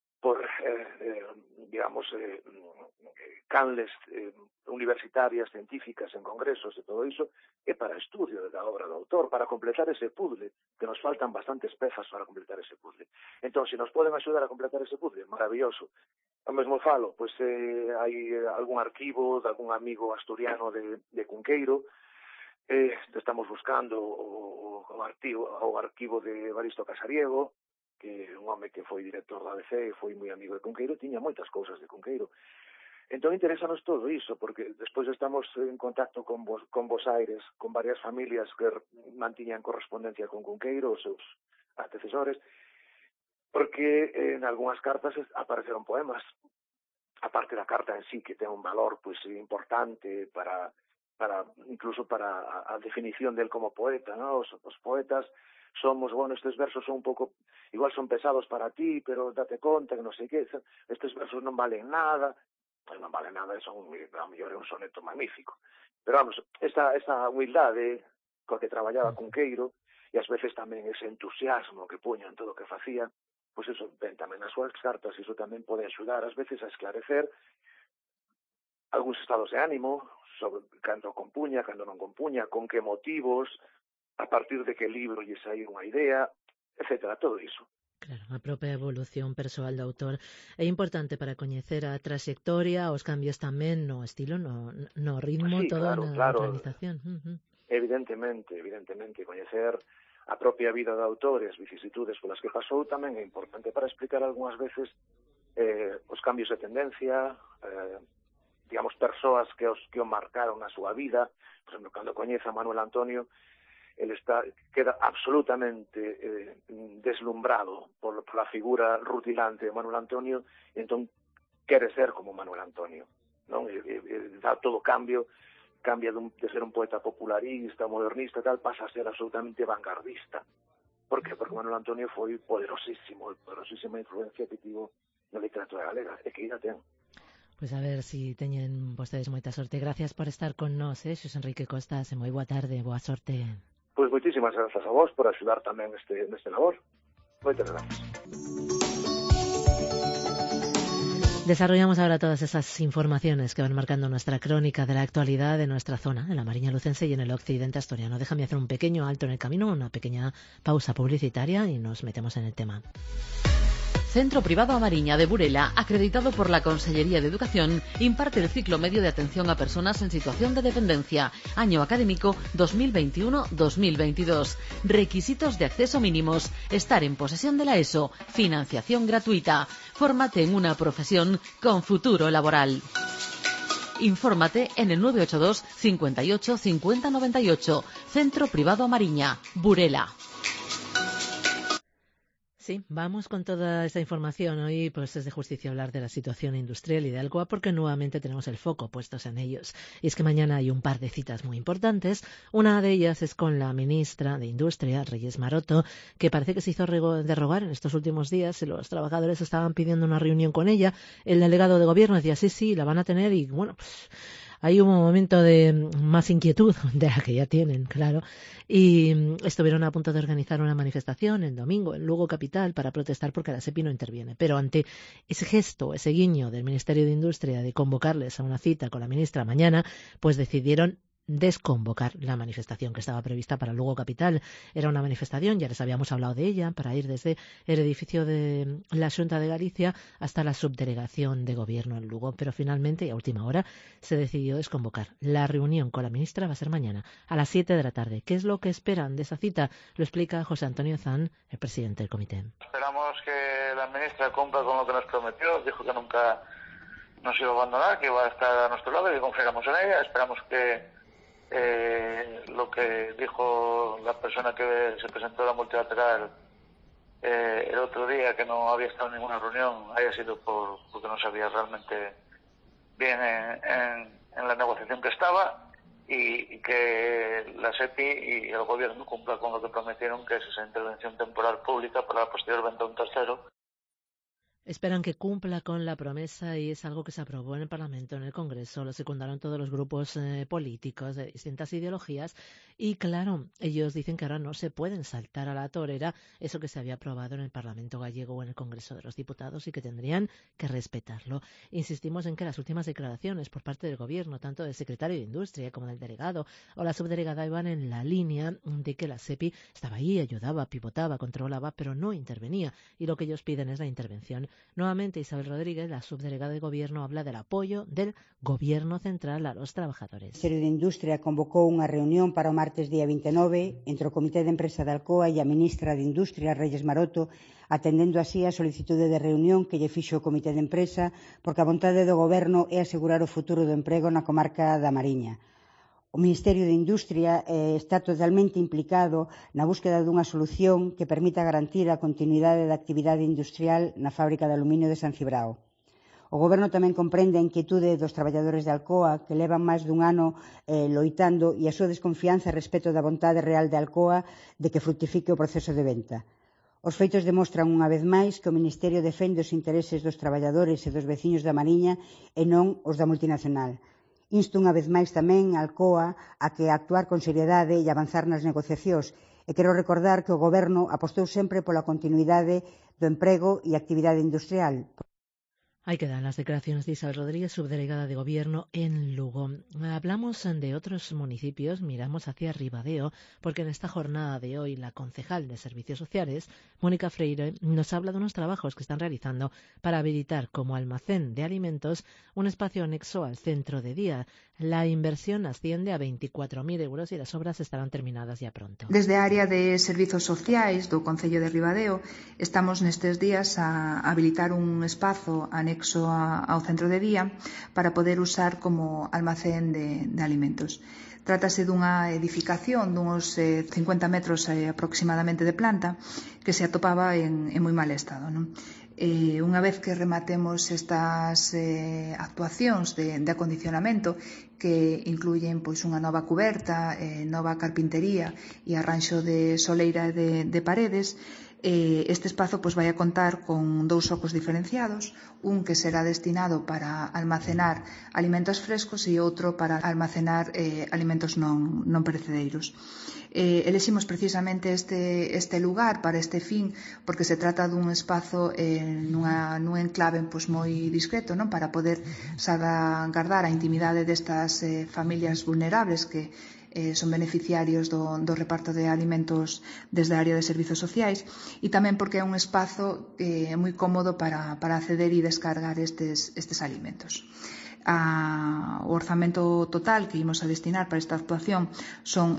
G: digamos, canles universitarias, científicas, en congresos e todo iso, é para estudio da obra do autor, para completar ese puzzle, que nos faltan bastantes pezas para completar ese puzzle. Entón, se nos poden axudar a completar ese puzzle, maravilloso. O mesmo falo, pois hai algún arquivo de algún amigo asturiano de Cunqueiro, estamos buscando o arquivo de Evaristo Casariego, que é un home que foi director da ABC e foi moi amigo de Cunqueiro, tiña moitas cousas de Cunqueiro. Entón, interesanos todo iso, porque despois estamos en contacto con Bos Aires, con varias familias que mantiñan correspondencia con Cunqueiro, os seus antecesores, porque en algunhas cartas apareceron poemas, aparte da carta en sí, que ten un valor pois importante incluso para a definición del como poeta, ¿no? Os poetas somos, estes versos son un pouco, igual son pesados para ti, pero date conta que non sei que, estes versos non valen nada, a mellor é un soneto magnífico. Pero vamos, esta humildade coa que traballaba Cunqueiro, e ás veces tamén ese entusiasmo que puña en todo o que facía, pois iso ven tamén nas súas cartas, iso tamén pode axudar ás veces a esclarecer algúns estados de ánimo, sobre cando compuña, cando non compuña, con que motivos, a partir de que libro lle saiu unha idea, etcétera, todo iso.
D: Claro, a propia evolución persoal do autor é importante para coñecer a trayectoria, os cambios tamén no estilo, no ritmo, todo na realización.
G: Evidentemente, coñecer a propia vida do autor e as vicisitudes polas que pasou tamén é importante para explicar algunhas veces os cambios de tendencia, digamos, persoas que o marcaron na súa vida. Por exemplo, cando coñece a Manuel Antonio, ele queda absolutamente deslumbrado por la figura rutilante de Manuel Antonio, e entón quere ser como Manuel Antonio, non? Dá todo cambia de ser un poeta popularista, modernista, tal, pasa a ser absolutamente vanguardista.
M: Por que? Porque Manuel Antonio foi poderosísima influencia que tivo na literatura galega, e que ainda ten.
D: Pois a ver si teñen vostedes moita sorte. Gracias por estar con nós, Xosé Enrique Costas, e moi boa tarde, boa sorte.
M: Pois moitísimas grazas a vos por axudar tamén neste labor. Moitas gracias.
D: Desarrollamos ahora todas esas informaciones que van marcando nuestra crónica de la actualidad de nuestra zona, en la Mariña Lucense y en el occidente asturiano. Déjame hacer un pequeño alto en el camino, una pequeña pausa publicitaria y nos metemos en el tema.
N: Centro Privado A Mariña de Burela, acreditado por la Consellería de Educación, imparte el ciclo medio de atención a personas en situación de dependencia, año académico 2021-2022. Requisitos de acceso mínimos: estar en posesión de la ESO, financiación gratuita. Fórmate en una profesión con futuro laboral. Infórmate en el 982 58 50 98. Centro Privado A Mariña, Burela.
D: Sí, vamos con toda esta información. Hoy pues es de justicia hablar de la situación industrial y de Alcoa porque nuevamente tenemos el foco puestos en ellos. Y es que mañana hay un par de citas muy importantes. Una de ellas es con la ministra de Industria, Reyes Maroto, que parece que se hizo de rogar en estos últimos días y los trabajadores estaban pidiendo una reunión con ella. El delegado de gobierno decía sí, la van a tener y bueno, pues hay un momento de más inquietud de la que ya tienen, claro, y estuvieron a punto de organizar una manifestación el domingo en Lugo Capital para protestar porque la SEPI no interviene. Pero ante ese gesto, ese guiño del Ministerio de Industria de convocarles a una cita con la ministra mañana, pues decidieron desconvocar la manifestación que estaba prevista para Lugo Capital. Era una manifestación, ya les habíamos hablado de ella, para ir desde el edificio de la Xunta de Galicia hasta la subdelegación de gobierno en Lugo, pero finalmente y a última hora se decidió desconvocar. La reunión con la ministra va a ser mañana a las 7 de la tarde. ¿Qué es lo que esperan de esa cita? Lo explica José Antonio Zan, el presidente del comité.
E: Esperamos que la ministra cumpla con lo que nos prometió. Dijo que nunca nos iba a abandonar, que iba a estar a nuestro lado y confiamos en ella. Esperamos que lo que dijo la persona que se presentó a la multilateral el otro día, que no había estado en ninguna reunión, haya sido porque no sabía realmente bien en la negociación que estaba, y que la SEPI y el gobierno cumplan con lo que prometieron, que es esa intervención temporal pública para la posterior venta a un tercero.
D: Esperan que cumpla con la promesa y es algo que se aprobó en el Parlamento, en el Congreso. Lo secundaron todos los grupos políticos de distintas ideologías y, claro, ellos dicen que ahora no se pueden saltar a la torera eso que se había aprobado en el Parlamento gallego o en el Congreso de los Diputados y que tendrían que respetarlo. Insistimos en que las últimas declaraciones por parte del Gobierno, tanto del secretario de Industria como del delegado o la subdelegada, iban en la línea de que la SEPI estaba ahí, ayudaba, pivotaba, controlaba, pero no intervenía, y lo que ellos piden es la intervención. Nuevamente, Isabel Rodríguez, la subdelegada de Gobierno, habla del apoyo del Gobierno central a los trabajadores.
F: O Ministerio de Industria convocou unha reunión para o martes día 29 entre o Comité de Empresa de Alcoa e a ministra de Industria, Reyes Maroto, atendendo así a solicitude de reunión que lle fixo o Comité de Empresa, porque a vontade do Goberno é asegurar o futuro do emprego na comarca da Mariña. O Ministerio de Industria está totalmente implicado na búsqueda dunha solución que permita garantir a continuidade da actividade industrial na fábrica de aluminio de San Cibrao. O Goberno tamén comprende a inquietude dos traballadores de Alcoa, que levan máis dun ano loitando, e a súa desconfianza respecto da vontade real de Alcoa de que fructifique o proceso de venta. Os feitos demostran unha vez máis que o Ministerio defende os intereses dos traballadores e dos veciños da Mariña e non os da multinacional. Insto unha vez máis tamén a Alcoa a que actuar con seriedade e avanzar nas negociacións, e quero recordar que o Goberno apostou sempre pola continuidade do emprego e actividade industrial.
D: Ahí quedan las declaraciones de Isabel Rodríguez, subdelegada de Gobierno en Lugo. Hablamos de otros municipios, miramos hacia Ribadeo, porque en esta jornada de hoy la concejal de Servicios Sociales, Mónica Freire, nos habla de unos trabajos que están realizando para habilitar como almacén de alimentos un espacio anexo al centro de día. La inversión asciende a 24.000 euros y las obras estarán terminadas ya pronto.
O: Desde a área de Servizos Sociais do Concello de Ribadeo estamos nestes días a habilitar un espazo anexo ao centro de día para poder usar como almacén de alimentos. Trátase dunha edificación duns 50 metros aproximadamente de planta que se atopaba en moi mal estado, non? Unha vez que rematemos estas actuacións de acondicionamento que incluyen pois unha nova cuberta, nova carpintería e arranxo de soleira de paredes, este espazo pois vai a contar con 2 socos diferenciados, un que será destinado para almacenar alimentos frescos e outro para almacenar alimentos non perecedeiros. Eleximos precisamente este lugar para este fin porque se trata dun espazo nun enclave pois moi discreto, non, para poder salvaguardar a intimidade destas familias vulnerables que son beneficiarios do reparto de alimentos desde a área de servizos sociais, e tamén porque é un espazo moi cómodo para acceder e descargar estes alimentos. O orzamento total que imos a destinar para esta actuación son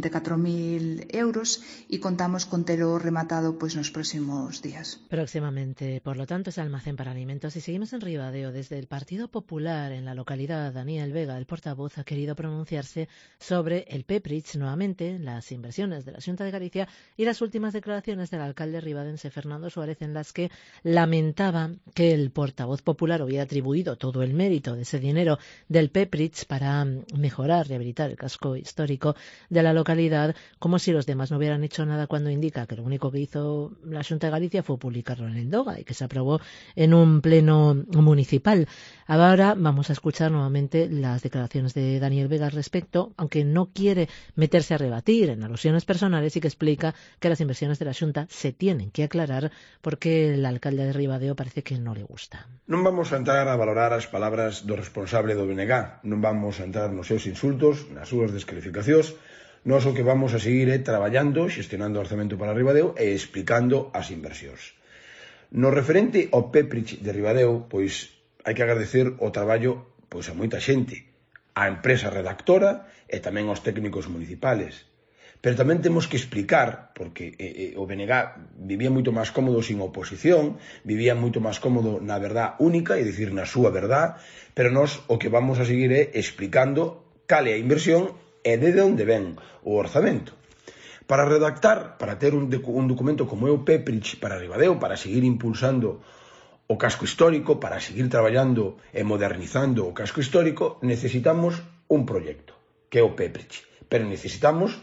O: 24.000 euros e contamos con telo rematado pois nos próximos días.
D: Próximamente, por lo tanto, ese almacén para alimentos. Y seguimos en Ribadeo. Desde el Partido Popular en la localidad, Daniel Vega, el portavoz, ha querido pronunciarse sobre el PEPRIX nuevamente, las inversiones de la Xunta de Galicia y las últimas declaraciones del alcalde ribadense Fernando Suárez, en las que lamentaba que el portavoz popular hubiera atribuido todo el mérito de ese dinero del PEPRIX para mejorar, rehabilitar el casco histórico de la localidad, como si los demás no hubieran hecho nada, cuando indica que lo único que hizo la Xunta de Galicia fue publicarlo en el DOGA y que se aprobó en un pleno municipal. Ahora vamos a escuchar nuevamente las declaraciones de Daniel Vega al respecto, aunque no quiere meterse a rebatir en alusiones personales, y que explica que las inversiones de la Xunta se tienen que aclarar porque el alcalde de Ribadeo parece que no le gusta.
C: Non vamos a entrar a valorar as palabras do responsable do BNG, non vamos a entrar nos seus insultos, nas súas descalificacións. Nós o que vamos a seguir é traballando, xestionando o orzamento para Ribadeo e explicando as inversións. No referente ao PEPRIX de Ribadeo, pois hai que agradecer o traballo pois a moita xente, a empresa redactora e tamén aos técnicos municipales. Pero tamén temos que explicar, porque o BNG vivía moito máis cómodo sin oposición, vivía moito máis cómodo na verdad única, e dicir na súa verdad, pero nós o que vamos a seguir é explicando cal é a inversión e de onde ven o orzamento. Para redactar, para ter un documento como é o PEPRIX para Ribadeo, para seguir impulsando o casco histórico, para seguir traballando e modernizando o casco histórico, necesitamos un proxecto, que é o PEPRIX, pero necesitamos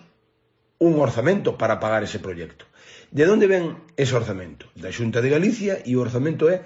C: un orzamento para pagar ese proxecto. De onde ven ese orzamento? Da Xunta de Galicia, e o orzamento é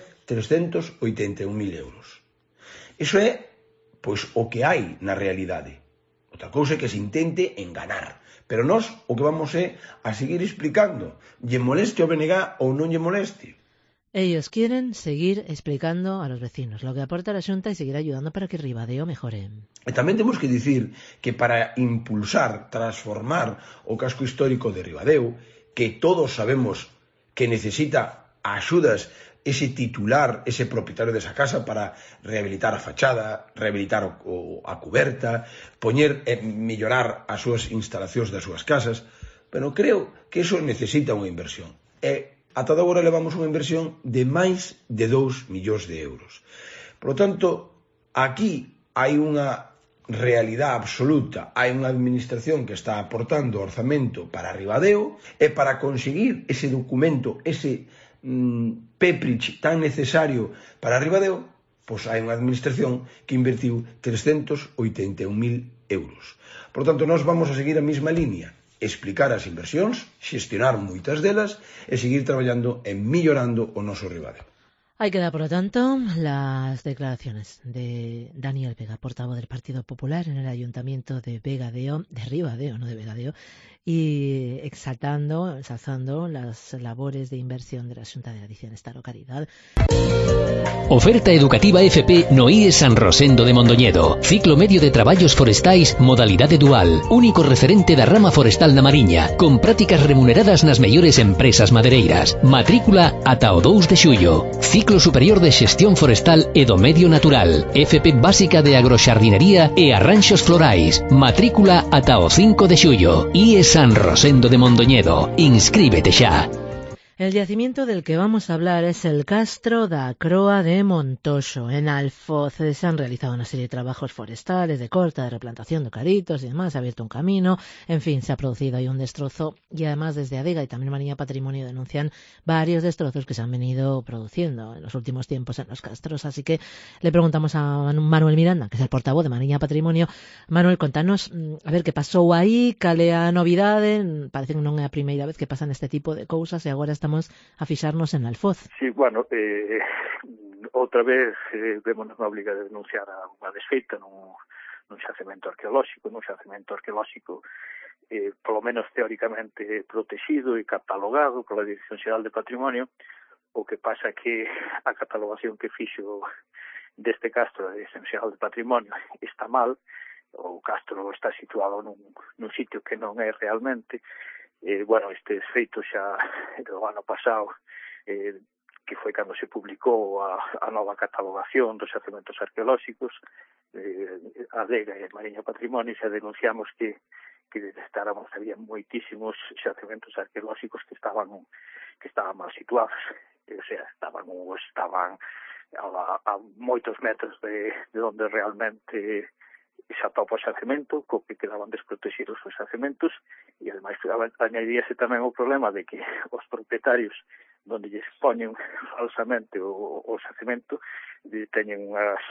C: 381.000 euros. Iso é, pois, o que hai na realidade. Outra cousa é que se intente enganar. Pero nós o que vamos é a seguir explicando. Lle moleste o BNG ou non lle moleste?
D: Ellos quieren seguir explicando a los vecinos lo que aporta la Xunta y seguir ayudando para que Ribadeo mejore.
C: E tamén temos que dicir que para impulsar, transformar o casco histórico de Ribadeo, que todos sabemos que necesita axudas ese titular, ese propietario desa casa, para rehabilitar a fachada, rehabilitar a cuberta, poñer e mellorar as súas instalacións das súas casas, pero creo que eso necesita unha inversión. E ata agora levamos unha inversión de máis de 2 millóns de euros. Por lo tanto, aquí hai unha realidade absoluta, hai unha administración que está aportando orzamento para Ribadeo, e para conseguir ese documento, ese PEPRIX tan necesario para Ribadeo, pois hai unha administración que invertiu 381.000 euros. Por tanto, nós vamos a seguir a mesma línea, explicar as inversións, xestionar moitas delas e seguir traballando en mellorando o noso Ribadeo.
D: Ahí queda, por lo tanto, las declaraciones de Daniel Vega, portavoz del Partido Popular en el Ayuntamiento de Ribadeo, no de Vegadeo, y ensalzando las labores de inversión de la Xunta de Galicia en esta localidad.
P: Oferta educativa FP no IES San Rosendo de Mondoñedo. Ciclo medio de traballos forestais, modalidade dual. Único referente da rama forestal na Mariña, con prácticas remuneradas nas mellores empresas madereiras. Matrícula ata o 2 de xullo. Ciclo superior de xestión forestal e do medio natural. FP básica de agroxardinería e arranxos florais. Matrícula ata o 5 de xullo. IES San Rosendo de Mondoñedo. Inscríbete xa.
D: El yacimiento del que vamos a hablar es el Castro da Croa de Montoxo, en Alfoz. Se han realizado una serie de trabajos forestales, de corta, de replantación de eucaliptos y demás, se ha abierto un camino, en fin, se ha producido ahí un destrozo y además desde Adega y también Mariña Patrimonio denuncian varios destrozos que se han venido produciendo en los últimos tiempos en los castros. Así que le preguntamos a Manuel Miranda, que es el portavoz de Mariña Patrimonio. Manuel, contanos, a ver, que pasou aí, cal é a novidade? Parece que non é a primeira vez que pasan este tipo de cousas e agora estamos a fixarnos en Alfoz.
G: Sí, bueno, outra vez vémonos na obriga de denunciar unha desfeita nun xacemento arqueolóxico, polo menos teóricamente protegido e catalogado pola Dirección Xeral de Patrimonio. O que pasa que a catalogación que fixo deste castro da Dirección Xeral de Patrimonio está mal. O castro está situado nun sitio que non é realmente. Bueno, este feito xa do ano pasado, que foi cando se publicou a nova catalogación dos xacementos arqueolóxicos, Adega e Mariña Patrimonio, xa denunciamos que detectáramos había moitísimos xacementos arqueolóxicos que estaban mal situados, o sea, estaban a moitos metros de onde realmente se atopa o xacemento, co que quedaban desprotegidos os xacementos, e ademais añadíase tamén o problema de que os propietarios donde lles poñen falsamente o xacemento teñen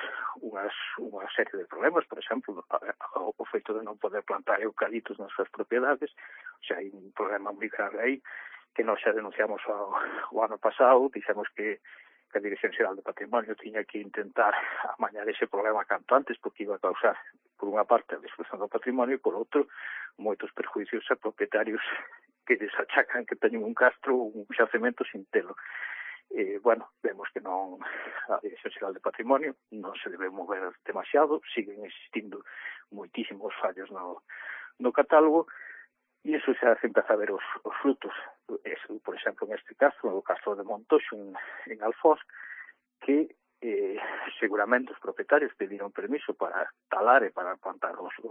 G: unha serie de problemas. Por exemplo, o feito de non poder plantar eucaliptos nas súas propiedades, xa hai un problema moi grave aí que nós xa denunciamos o ano pasado. Dixemos que a Dirección Xeral de Patrimonio tiña que intentar amañar ese problema canto antes, porque iba a causar, por unha parte, a destrucción do patrimonio e, por outro, moitos perjuicios a propietarios que les achacan que teñen un castro ou un xacemento sin telo. Bueno, vemos que non, a Dirección Xeral de Patrimonio non se debe mover demasiado, siguen existindo moitísimos fallos no catálogo, e iso xa se empeza a ver os frutos. Por exemplo, en este caso, o Castro de Montoxo en Alfoz, que seguramente os propietarios pediron permiso para talar e para plantar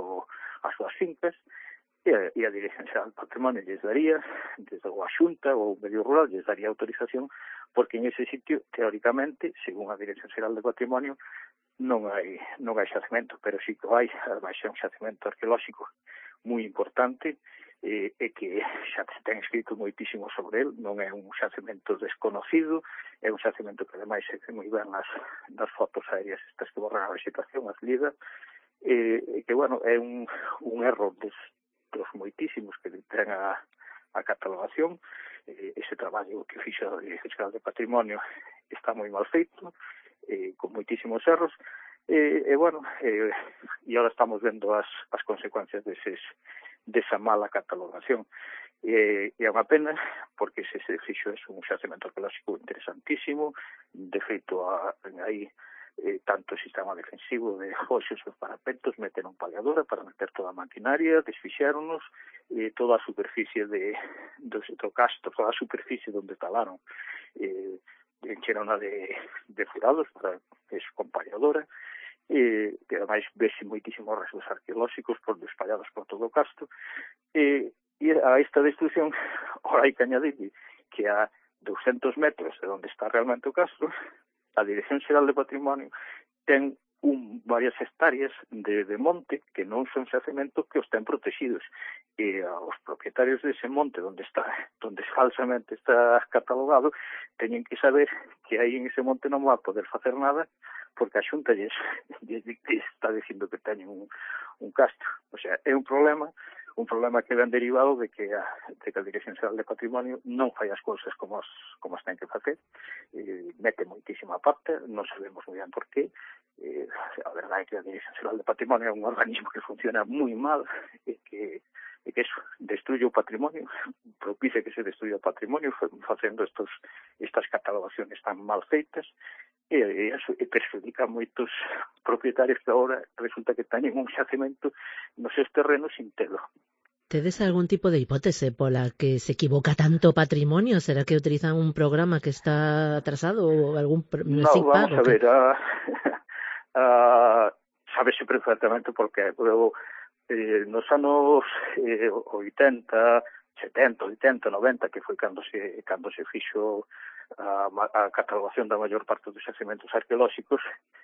G: as súas fincas, e a Dirección Xeral de Patrimonio lles daría, desde a Xunta ou o Medio Rural, lles daría autorización, porque en ese sitio, teóricamente, según a Dirección Xeral de Patrimonio, non hai xacemento, pero sí que hai, ademais é un xacemento arqueolóxico moi importante, e que xa se ten escrito moitísimo sobre el. Non é un xacemento desconocido, é un xacemento que ademais se ve moi ben nas fotos aéreas estas que borran a vegetación, as lidas, e que, bueno, é un erro dos moitísimos que ten a catalogación. Ese traballo que fixo a Dirección Xeral de Patrimonio está moi mal feito, con moitísimos erros, e bueno, e agora estamos vendo as consecuencias desa mala catalogación. E é unha pena, porque se fixo un xacemento arqueolóxico interesantísimo. De feito, aí tanto o sistema defensivo de foxos e parapetos, meteron paliadora para meter toda a maquinaria, desfixéronos toda a superficie do castro, toda a superficie onde talaron, encherona de furados para eso, con paliadora, que ademais vese moitísimos restos arqueolóxicos espallados por todo o castro, e a esta destrucción ora hai que añadir que a 200 metros de onde está realmente o castro, a Dirección Xeral de Patrimonio ten varias hectáreas de monte que non son xacementos que os ten protegidos, e aos propietarios dese monte onde falsamente está catalogado teñen que saber que aí en ese monte non va a poder facer nada, porque a Xunta lles está dicindo que teñen un castro. O sea, é un problema que ven derivado de que a Dirección Xeral de Patrimonio non fai as cousas como as ten que facer, mete moitísima parte, non sabemos moi ben por qué. A verdade é que a Dirección Xeral de Patrimonio é un organismo que funciona moi mal, e que eso destruye o patrimonio, propicia que se destruya o patrimonio facendo estas catalogaciones tan mal feitas, e perjudica a moitos propietarios que agora resulta que teñen un xacemento nos seus terrenos sin telo.
D: ¿Tedes algún tipo de hipótese pola que se equivoca tanto o patrimonio? ¿Será que utilizan un programa que está atrasado ou algún
G: vamos a ver, sabese perfectamente porque nos anos 80 70, 80, 90, que foi cando se fixo a catalogación da maior parte dos xacementos arqueolóxicos,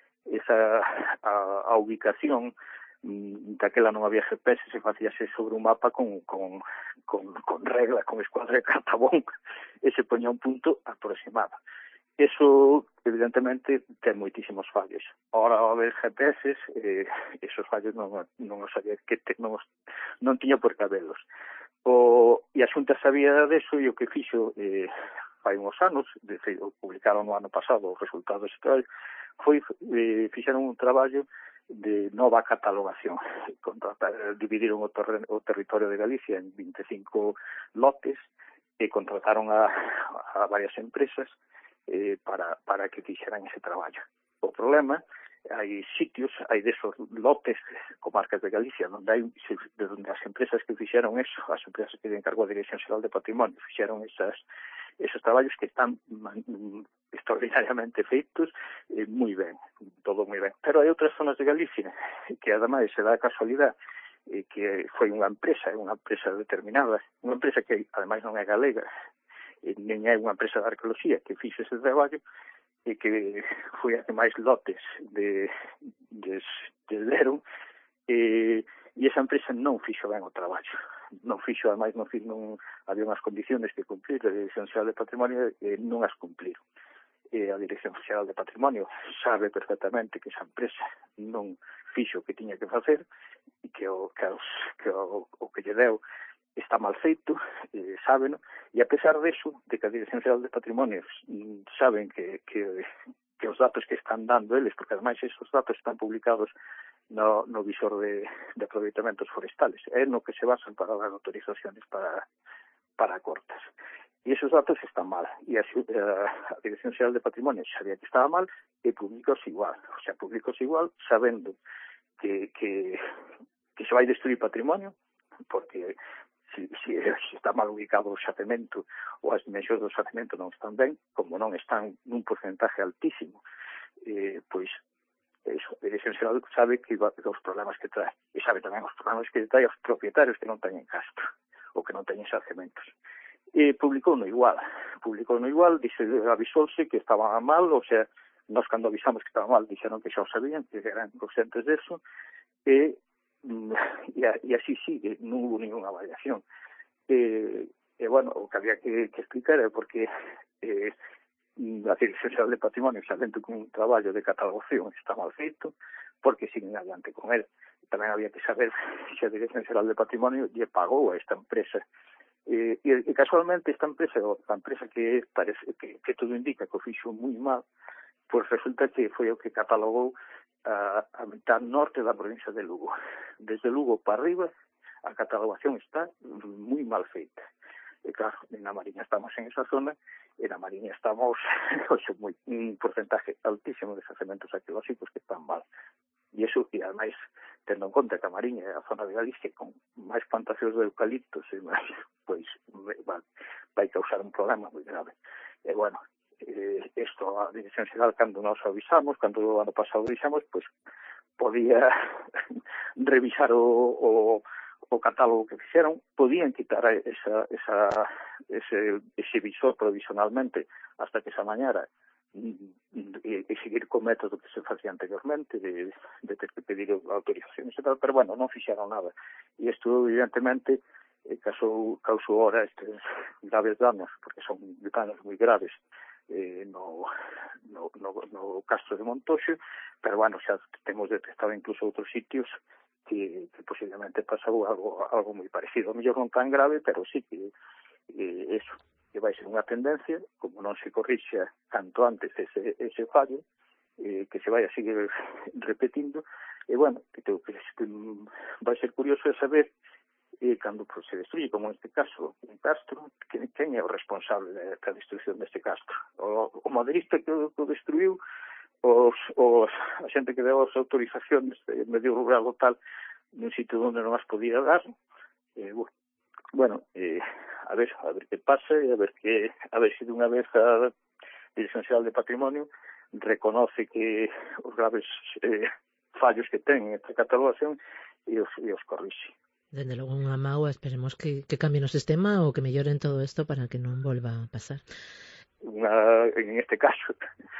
G: a ubicación daquela non había GPS, se facíase sobre un mapa con regla, con escuadra de cartabón, e se poña un punto aproximado. Eso, evidentemente, ten moitísimos fallos. Ahora, ao haber GPS, esos fallos non os sabía, que non tiña por que habelos. E a Xunta sabía deso, e o que fixo fai uns anos, publicaron no ano pasado os resultados deste traballo, fixeron un traballo de nova catalogación. Dividiron o territorio de Galicia en 25 lotes e contrataron a varias empresas para que fixeran ese traballo. O problema, hai sitios, hai desos lotes, comarcas de Galicia, onde as empresas que fixeron eso, as empresas que encargou a Dirección Xeral de Patrimonio, fixeron esos traballos que están extraordinariamente feitos, moi ben, todo moi ben. Pero hai outras zonas de Galicia que ademais se dá a casualidade que foi unha empresa determinada, unha empresa que ademais non é galega, nen é unha empresa de arqueoloxía que fixe ese traballo, e que foi a que máis lotes deron, e esa empresa non fixo ben o traballo. Non fixo, ademais, non había unhas condiciones que cumplir a Dirección Xeral de Patrimonio e non as cumpliron. A Dirección Xeral de Patrimonio sabe perfectamente que esa empresa non fixo o que tiña que facer e que o que lle deu está mal feito, sábeno, e a pesar deso, de que a Dirección Xeral de Patrimonio saben que os datos que están dando eles, porque ademais esos datos están publicados no visor de aproveitamentos forestales, é no que se basan para dar autorizaciones para cortas. E esos datos están mal, e a Dirección Xeral de Patrimonio sabía que estaba mal e publicos igual, sabendo que se vai destruir patrimonio, porque si está mal ubicado o xacemento ou as dimensións do xacemento non están ben, como non están nun porcentaje altísimo, pois eso, a Dirección Xeral sabe que os problemas que trae, e sabe tamén os problemas que trae aos propietarios que non teñen castro ou que non teñen xacementos. E publicou no igual, avisouse que estaba mal, o sea, nós cando avisamos que estaba mal dixeron que xa o sabían, que eran conscientes deso, e así sigue, non hubo ninguna variación. Bueno, o que había que explicar é porque a Dirección Xeral de Patrimonio, sabendo que un traballo de catalogación está mal feito, porque siguen adiante con él. Tamén había que saber se a Dirección Xeral de Patrimonio lle pagou a esta empresa. E casualmente esta empresa, a empresa que parece que todo indica que o fixo moi mal, pois resulta que foi o que catalogou a mitad norte da provincia de Lugo. Desde Lugo para arriba, a catalogación está moi mal feita. E claro, na Mariña estamos en esa zona, e na Mariña estamos un porcentaje altísimo de xacementos arqueolóxicos que están mal. E iso, e ademais, tendo en conta que a Mariña é a zona de Galicia con máis plantacións de eucaliptos e máis, pois vai causar un problema moi grave. E bueno, isto a Dirección Xeral, cando nos avisamos, cando o ano pasado avisamos, pois podía revisar o catálogo que fixeron, podían quitar ese visor provisionalmente hasta que se amañara e seguir co método que se facía anteriormente de ter que pedir autorizacións e tal, pero bueno, non fixeron nada. E isto, evidentemente, causou ahora estes graves danos, porque son danos moi graves no Castro de Montoxo, pero bueno, xa temos detectado incluso outros sitios que posiblemente pasou algo moi parecido. A mellor non tan grave, pero sí que eso, que vai ser unha tendencia, como non se corrixa canto antes ese fallo, que se vai a seguir repetindo, e bueno, que vai ser curioso saber cando se destruye, como neste caso, un castro, quen é o responsable da destrucción deste castro? O maderista que o destruiu, a xente que deu as autorizacións de medio rural ou tal, nun sitio onde non as podía dar. Bueno, a ver que pasa, e a ver se dunha vez a Dirección Xeral de Patrimonio reconoce que os graves fallos que ten esta catalogación e os corrixe.
D: Dende logo unha mágoa, esperemos que cambien o sistema ou que melloren todo isto para que non volva a pasar.
G: En este caso,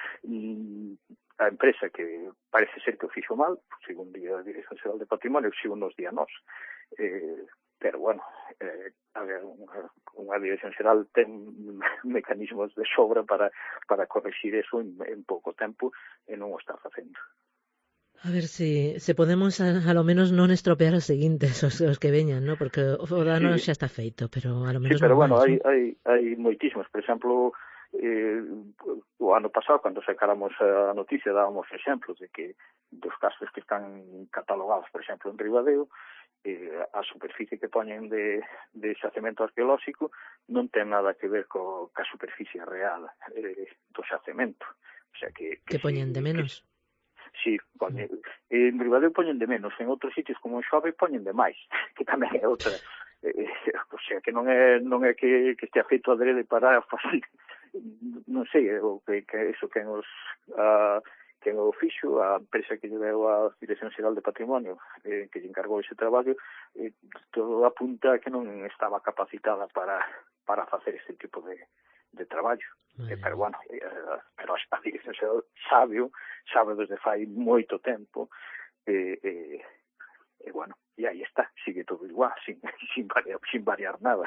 G: a empresa que parece ser que o fixo mal, segundo a Dirección Xeral de Patrimonio, segundo nos di a nós, pero bueno, a ver, unha Dirección Xeral ten mecanismos de sobra para corrixir eso en pouco tempo e non o está facendo.
D: A ver se podemos a lo menos non estropear os seguintes, os que veñan, ¿no? Porque o dano xa está feito, pero a lo menos
G: pero
D: non
G: bueno,
D: máis,
G: hai moitísimos, por exemplo, o ano pasado, cando sacáramos a noticia, dábamos exemplos de que dos casos que están catalogados, por exemplo, en Ribadeo, a superficie que poñen de xacemento arqueolóxico non ten nada que ver ca superficie real do xacemento. O sea que
D: poñen de menos.
G: Sí, en Ribadeo poñen de menos, en outros sitios como en Xove poñen de máis, que tamén é outra. O sea, que non é que estea feito adrede para facer, non sei, o que eso que o fixo, a empresa que lle deu a Dirección Xeral de Patrimonio, que lle encargou ese traballo, todo apunta a que non estaba capacitada para facer ese tipo de traballo. Pero bueno, pero a Dirección Xeral sabe desde fai moito tempo, e bueno, e aí está, sigue todo igual, sin variar nada.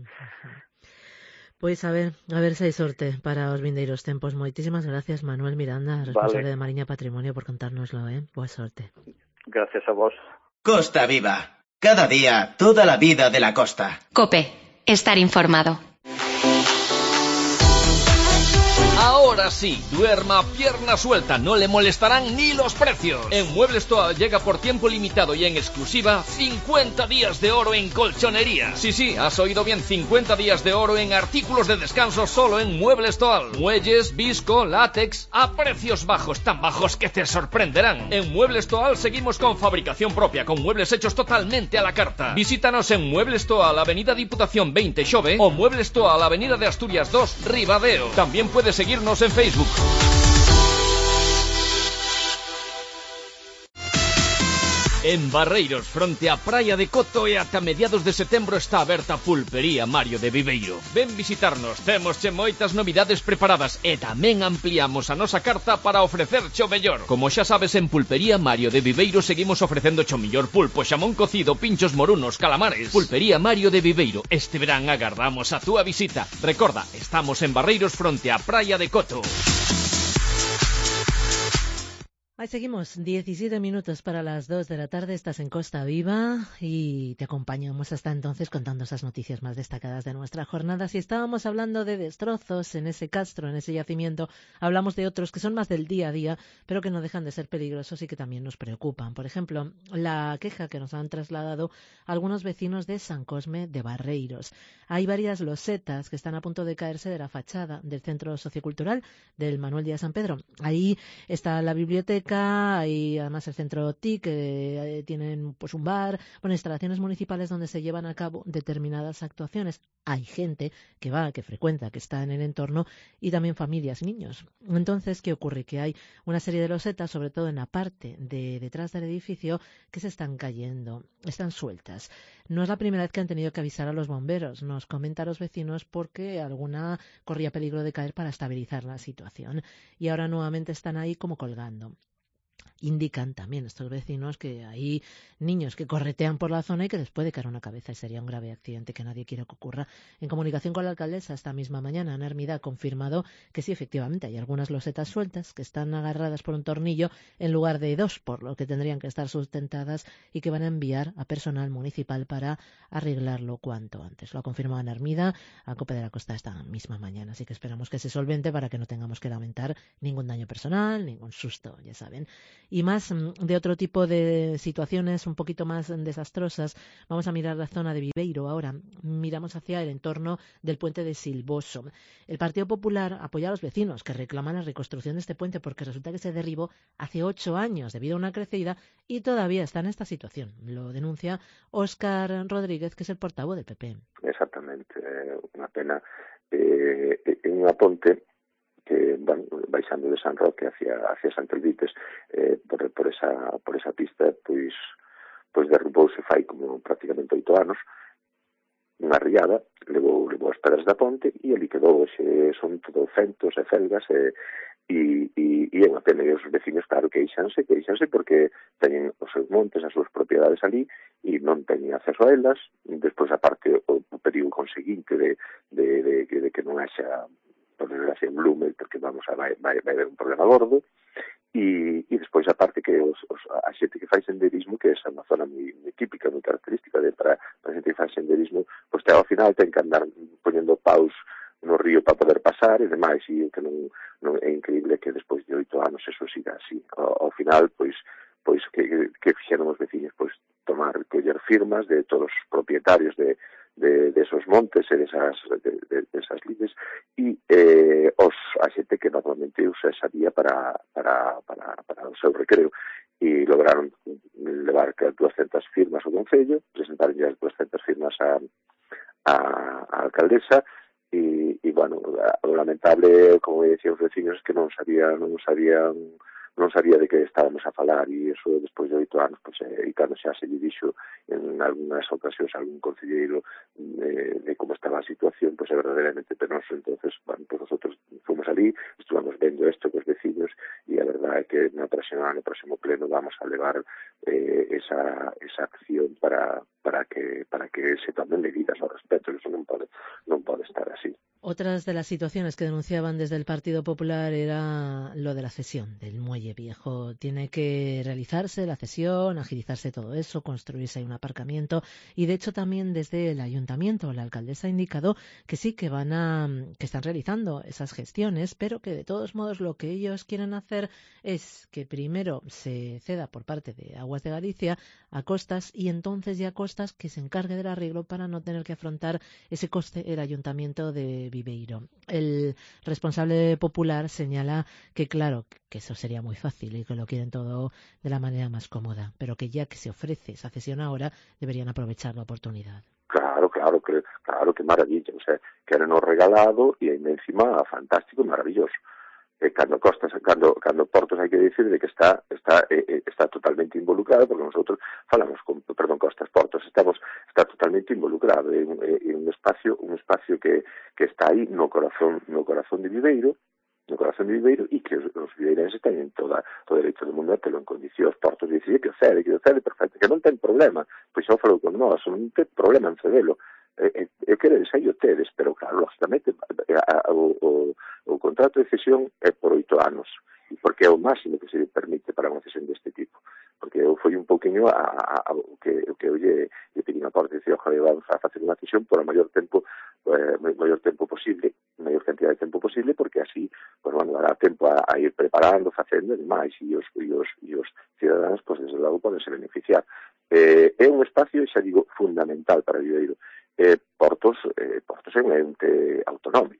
D: Pois a ver se hai sorte para os vindeiros tempos. Moitísimas gracias, Manuel Miranda, responsable de Mariña Patrimonio, por contárnoslo, Boa sorte.
G: Gracias a vos.
Q: Costa Viva. Cada día, toda la vida de la costa.
R: COPE. Estar informado.
I: Ahora sí, duerma pierna suelta, no le molestarán ni los precios. En Muebles Toal llega por tiempo limitado y en exclusiva 50 días de oro en colchonería. Sí, has oído bien, 50 días de oro en artículos de descanso solo en Muebles Toal. Muelles, visco, látex, a precios bajos, tan bajos que te sorprenderán. En Muebles Toal seguimos con fabricación propia, con muebles hechos totalmente a la carta. Visítanos en Muebles Toal, Avenida Diputación 20, Xove, o Muebles Toal, Avenida de Asturias 2, Ribadeo. También puedes seguirnos en Facebook. En Barreiros, fronte á praia de Coto e ata mediados de setembro está aberta a Pulpería Mario de Viveiro. Ven visitarnos, temosche moitas novidades preparadas e tamén ampliamos a nosa carta para ofrecerche o mellor. Como xa sabes, en Pulpería Mario de Viveiro seguimos ofrecendo o mellor pulpo, xamón cocido, pinchos morunos, calamares. Pulpería Mario de Viveiro, este verán agardamos a túa visita. Recorda, estamos en Barreiros fronte á praia de Coto.
D: Ahí seguimos, 17 minutos para las 2 de la tarde, estás en Costa Viva y te acompañamos hasta entonces contando esas noticias más destacadas de nuestra jornada. Si estábamos hablando de destrozos en ese castro, en ese yacimiento, hablamos de otros que son más del día a día, pero que no dejan de ser peligrosos y que también nos preocupan. Por ejemplo, la queja que nos han trasladado algunos vecinos de San Cosme de Barreiros. Hay varias losetas que están a punto de caerse de la fachada del Centro Sociocultural del Manuel Díaz San Pedro. Ahí está la biblioteca, y además el centro TIC, que tienen pues un bar, instalaciones municipales donde se llevan a cabo determinadas actuaciones. Hay gente que va, que frecuenta, que está en el entorno y también familias y niños. Entonces, ¿qué ocurre? Que hay una serie de losetas, sobre todo en la parte de detrás del edificio, que se están cayendo, están sueltas. No es la primera vez que han tenido que avisar a los bomberos, nos comentan los vecinos, porque alguna corría peligro de caer para estabilizar la situación. Y ahora nuevamente están ahí como colgando. Indican también estos vecinos que hay niños que corretean por la zona y que les puede caer una cabeza y sería un grave accidente que nadie quiere que ocurra. En comunicación con la alcaldesa esta misma mañana, Ana Hermida ha confirmado que sí, efectivamente, hay algunas losetas sueltas que están agarradas por un tornillo en lugar de dos, por lo que tendrían que estar sustentadas, y que van a enviar a personal municipal para arreglarlo cuanto antes. Lo ha confirmado Ana Hermida a COPE de la Costa esta misma mañana, así que esperamos que se solvente para que no tengamos que lamentar ningún daño personal, ningún susto, ya saben. Y más de otro tipo de situaciones un poquito más desastrosas, vamos a mirar la zona de Viveiro ahora. Miramos hacia el entorno del puente de Silvoso. El Partido Popular apoya a los vecinos que reclaman la reconstrucción de este puente, porque resulta que se derribó hace 8 años debido a una crecida y todavía está en esta situación. Lo denuncia Óscar Rodríguez, que es el portavoz del PP.
S: Exactamente, unha pena. En unha ponte que baixando de San Roque hacia Santelvites, por esa pista, pois pois derrubouse fai como prácticamente 8 anos, unha riada, levou as pedras da ponte e ali quedou, son todo fentos e felgas e é unha pena, e os vecinos, claro, queixanse porque teñen os seus montes, as súas propiedades ali e non teñen acceso a elas. Despois, aparte, o período conseguinte de que non haxa, por desgracia, un lume, porque vai haber un problema gordo. E despois, aparte, que a xente que fai senderismo, que é unha zona moi típica, moi característica para a xente que fai senderismo, pois ao final ten que andar poñendo paus no río para poder pasar e demais, e que non é increíble que despois de 8 anos eso siga así. Ao final, pois que fixeron os veciños? Pois coller firmas de todos os propietarios de esos montes e desas lides e a xente que normalmente usa esa vía para o seu recreo, e lograron levar 200 firmas ao Concello, presentaron as 200 firmas á alcaldesa e bueno, o lamentable, como decían os vecinos, é que non sabía de que estábamos a falar, e iso despois de 8 anos, e cando xa se lle dixo en algunhas ocasións a algún concelleiro de como estaba a situación, é verdadeiramente penoso. Entonces, bueno, nosotros fomos ali, estuvamos vendo isto cos vecinos, e a verdade é que no próximo pleno vamos a levar esa acción para que se tomen medidas ao respecto. Eso non pode estar así.
D: Otras de las situaciones que denunciaban desde el Partido Popular era lo de la cesión del muelle viejo. Tiene que realizarse la cesión, agilizarse todo eso, construirse ahí un aparcamiento, y de hecho también desde el ayuntamiento la alcaldesa ha indicado que sí, que están realizando esas gestiones, pero que de todos modos lo que ellos quieren hacer es que primero se ceda por parte de Aguas de Galicia a Costas, y entonces ya Costas que se encargue del arreglo para no tener que afrontar ese coste el ayuntamiento de Viveiro. El responsable popular señala que claro, que eso sería muy fácil y que lo quieren todo de la manera más cómoda, pero que ya que se ofrece esa cesión ahora, deberían aprovechar la oportunidad.
S: Claro, que maravilla, o sea, querenos regalado e aí encima fantástico e maravilloso. Cando Portos hai que decir de que está totalmente involucrado, porque nosotros falamos Costas, Portos está totalmente involucrado en un espacio que está aí no corazón de Viveiro, e que os viveirenses teñen todo o dereito do mundo a telo en condicións. Portos dice que o cede perfecto, que non ten problema, pois xa o falou con nós, non ten problema en cedelo. Eu quero dizer, o tedes, pero claro, lógicamente o contrato de cesión é por 8 anos, porque é o máximo que se permite para unha cesión deste tipo, porque eu foi un pouquinho o que eu lle pedín a Porto, dicía, ojalá vamos a facer unha cesión por o maior tempo posible, maior cantidad de tempo posible, porque así, pues bueno, dará tempo a ir preparando, facendo e demais, e os ciudadanos, pues desde logo, podense beneficiar. É un espacio, xa digo, fundamental para Viveiro. Portos é un ente autónomo,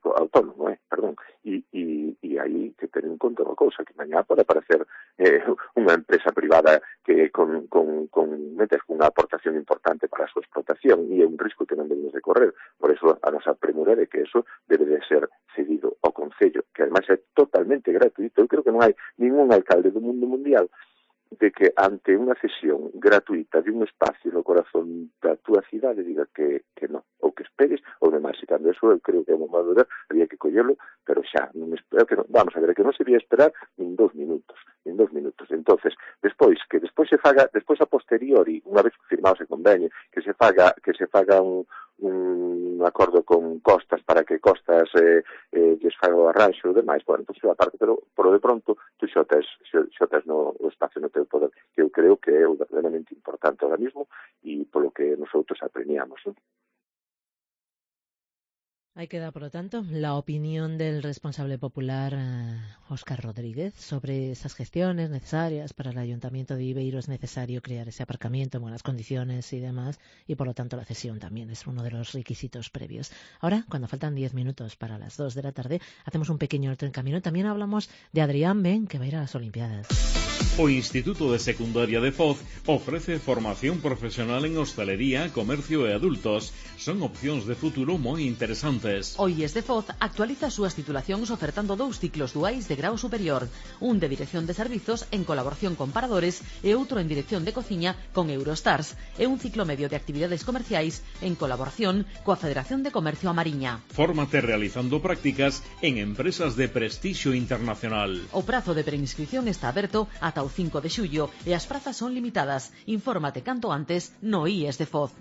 S: e aí que ten en conta unha cousa, que mañá pode aparecer unha empresa privada que metes unha aportación importante para a súa explotación, e é un risco que non debemos de correr. Por eso a nosa premura de que eso debe de ser cedido ao Concello, que ademais é totalmente gratuito. Eu creo que non hai ningún alcalde do mundo mundial de que ante unha cesión gratuita de un espacio no corazón da túa cidade diga que non, ou que esperes, ou demais, e cando eso eu creo que é unha madura, había que collerlo, pero xa, vamos a ver, que non se debía esperar nin 2 minutos. Entonces, despois a posteriori, unha vez firmado ese convenio, que se faga un acordo con Costas para que Costas lles faga o arranxo e demais, bueno, entón a parte, pero por de pronto tú xa tes no espacio no teu poder, que eu creo que é verdadeiramente importante ahora mismo e polo que nosotros apremiamos, non?
D: Ahí queda, por lo tanto, la opinión del responsable popular Óscar Rodríguez sobre esas gestiones necesarias para el Ayuntamiento de Viveiro. Es necesario crear ese aparcamiento en buenas condiciones y demás, y por lo tanto la cesión también es uno de los requisitos previos. Ahora, cuando faltan 10 minutos para las 2 de la tarde, hacemos un pequeño alto en camino. También hablamos de Adrián Ben, que va a ir a las Olimpiadas.
T: O Instituto de Secundaria de Foz ofrece formación profesional en hostelería, comercio e adultos. Son opcións de futuro moi interesantes. Foces.
N: O IES de Foz actualiza súas titulacións ofertando 2 ciclos duais de grau superior, un de Dirección de Servizos en colaboración con Paradores e outro en Dirección de Cociña con Eurostars, e un ciclo medio de actividades comerciais en colaboración coa Federación de Comercio A Mariña.
T: Fórmate realizando prácticas en empresas de prestixio internacional.
N: O prazo de preinscripción está aberto ata o 5 de xullo e as prazas son limitadas. Infórmate canto antes no IES de Foz.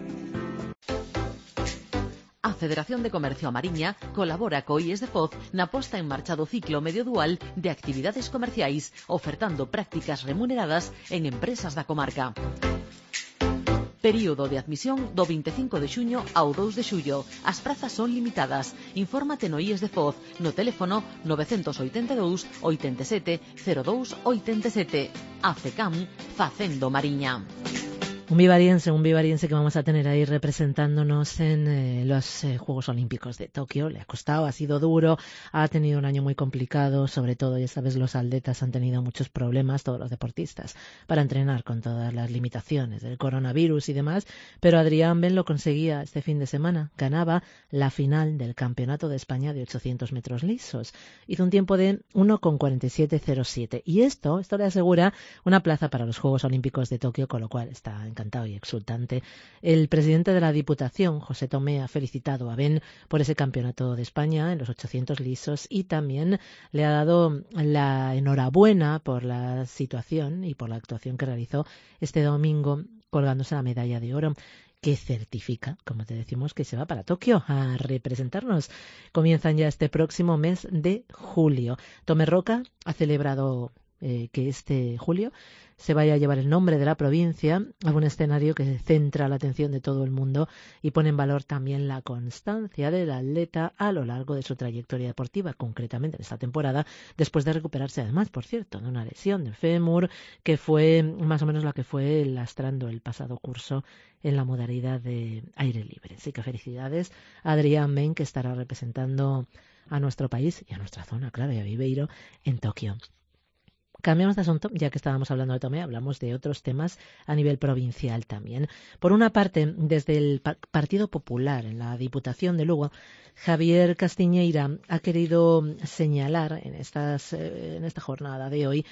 N: A Federación de Comercio A Mariña colabora co IES de Foz na posta en marcha do ciclo medio dual de actividades comerciais, ofertando prácticas remuneradas en empresas da comarca. Período de admisión do 25 de xuño ao 2 de xullo. As prazas son limitadas. Infórmate no IES de Foz no teléfono 982 87 02 87. AFECAM, Facendo Mariña.
D: Un vivariense que vamos a tener ahí representándonos en los Juegos Olímpicos de Tokio. Le ha costado, ha sido duro, ha tenido un año muy complicado, sobre todo, ya sabes, los atletas han tenido muchos problemas, todos los deportistas, para entrenar con todas las limitaciones del coronavirus y demás, pero Adrián Ben lo conseguía este fin de semana, ganaba la final del Campeonato de España de 800 metros lisos. Hizo un tiempo de 1,47,07 y esto le asegura una plaza para los Juegos Olímpicos de Tokio, con lo cual está encantado y exultante. El presidente de la Diputación, José Tomé, ha felicitado a Ben por ese campeonato de España en los 800 lisos y también le ha dado la enhorabuena por la situación y por la actuación que realizó este domingo colgándose la medalla de oro que certifica, como te decimos, que se va para Tokio a representarnos. Comienzan ya este próximo mes de julio. Tomé Roca ha celebrado que este julio se vaya a llevar el nombre de la provincia a un escenario que centra la atención de todo el mundo y pone en valor también la constancia del atleta a lo largo de su trayectoria deportiva, concretamente en esta temporada, después de recuperarse además, por cierto, de una lesión de fémur que fue más o menos la que fue lastrando el pasado curso en la modalidad de aire libre. Así que felicidades a Adrián Ben, que estará representando a nuestro país y a nuestra zona, claro, y a Viveiro en Tokio. Cambiamos de asunto, ya que estábamos hablando de Tomé, hablamos de otros temas a nivel provincial también. Por una parte, desde el Partido Popular, en la Diputación de Lugo, Javier Castiñeira ha querido señalar en esta jornada de hoy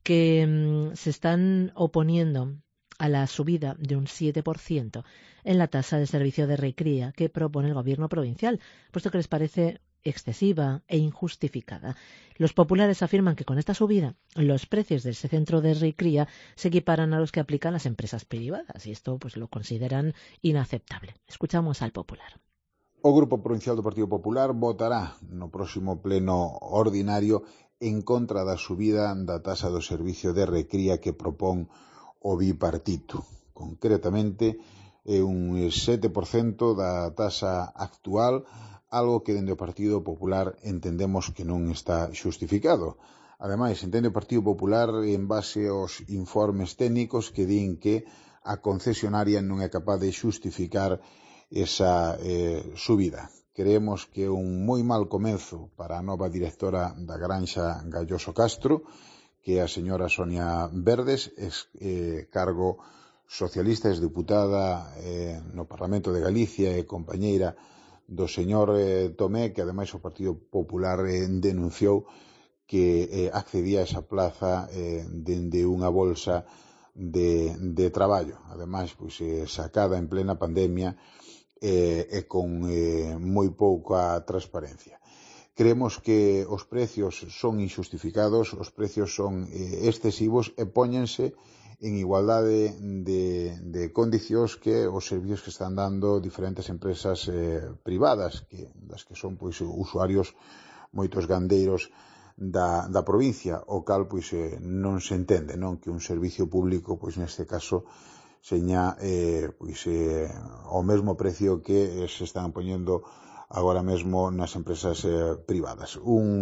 D: que se están oponiendo a la subida de un 7% en la tasa de servicio de recría que propone el gobierno provincial, puesto que les parece excesiva e injustificada. Los populares afirman que con esta subida los precios de ese centro de recría se equiparan a los que aplican las empresas privadas y esto pues lo consideran inaceptable. Escuchamos al popular.
U: O Grupo Provincial do Partido Popular votará no próximo pleno ordinario en contra da subida da tasa do servicio de recría que propón o bipartito. Concretamente, un 7% da tasa actual, algo que dende o Partido Popular entendemos que non está xustificado. Ademais, entende o Partido Popular en base aos informes técnicos que din que a concesionaria non é capaz de xustificar esa subida. Creemos que é un moi mal comezo para a nova directora da Granxa Galloso Castro, que é a señora Sonia Verdes, cargo socialista, es diputada no Parlamento de Galicia e compañeira do señor Tomé, que ademais o Partido Popular denunciou que accedía a esa plaza dende unha bolsa de traballo. Ademais, pois, sacada en plena pandemia e con moi pouca transparencia. Creemos que os precios son injustificados, os precios son excesivos e póñense en igualdade de condicións que os servicios que están dando diferentes empresas privadas, das que son pois usuarios moitos gandeiros da provincia, o cal pois non se entende, non, que un servicio público pois neste caso seña ao mesmo precio que se están poñendo agora mesmo nas empresas privadas.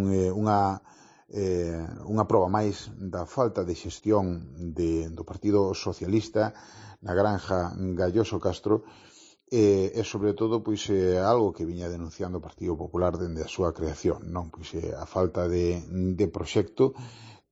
U: Unha proba máis da falta de xestión do Partido Socialista na Granja Galloso Castro e sobre todo pois algo que viña denunciando o Partido Popular dende a súa creación, non, pois a falta de proxecto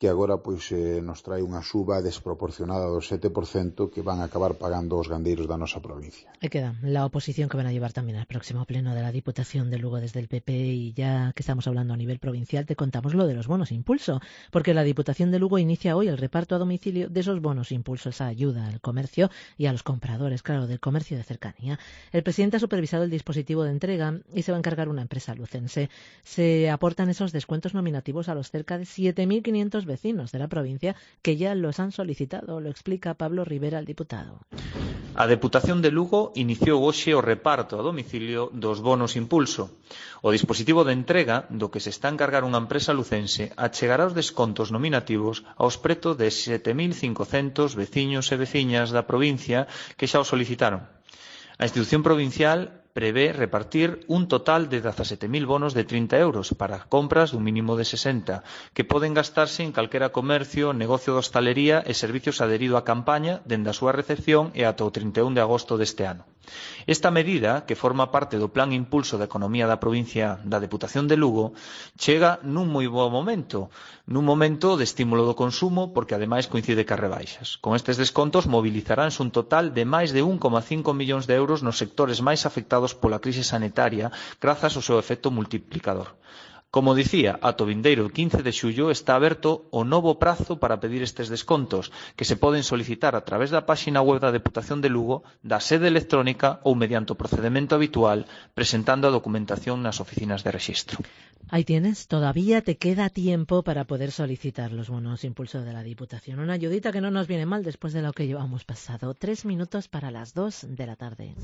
U: que agora pois nos trae unha suba desproporcionada do 7% que van a acabar pagando os gandeiros da nosa provincia.
D: Y queda la oposición que van a llevar también al próximo pleno de la Diputación de Lugo desde el PP, y ya que estamos hablando a nivel provincial te contamos lo de los bonos impulso, porque la Diputación de Lugo inicia hoy el reparto a domicilio de esos bonos impulso, esa ayuda al comercio y a los compradores, claro, del comercio de cercanía. El presidente ha supervisado el dispositivo de entrega y se va a encargar una empresa lucense. Se aportan esos descuentos nominativos a los cerca de 7.500 vecinos de la provincia que ya los han solicitado. Lo explica Pablo Rivera, el diputado.
A: A Deputación de Lugo iniciou hoxe o reparto a domicilio dos bonos impulso. O dispositivo de entrega, do que se está a encargar unha empresa lucense, achegará os descontos nominativos aos preto de 7.500 veciños e veciñas da provincia que xa o solicitaron. A institución provincial prevé repartir un total de 17.000 bonos de 30 euros para compras dun mínimo de 60, que poden gastarse en calquera comercio, negocio de hostalería e servicios adherido á campaña dende a súa recepción e ata o 31 de agosto deste ano. Esta medida, que forma parte do Plan Impulso da Economía da provincia da Deputación de Lugo, chega nun moi bo momento, de estímulo do consumo, porque ademais coincide cas rebaixas. Con estes descontos mobilizaránse un total de máis de 1,5 millóns de euros nos sectores máis afectados pola crise sanitaria, grazas ao seu efecto multiplicador. Como dicía, ata o vindeiro 15 de xullo está aberto o novo prazo para pedir estes descontos, que se poden solicitar a través da páxina web da Deputación de Lugo, da sede electrónica ou mediante o procedemento habitual, presentando a documentación nas oficinas de rexistro.
D: Ahí tienes, todavía te queda tiempo para poder solicitar los bonos impulso de la Diputación. Una ayudita que no nos viene mal después de lo que llevamos pasado. 3 minutos para las 2 de la tarde.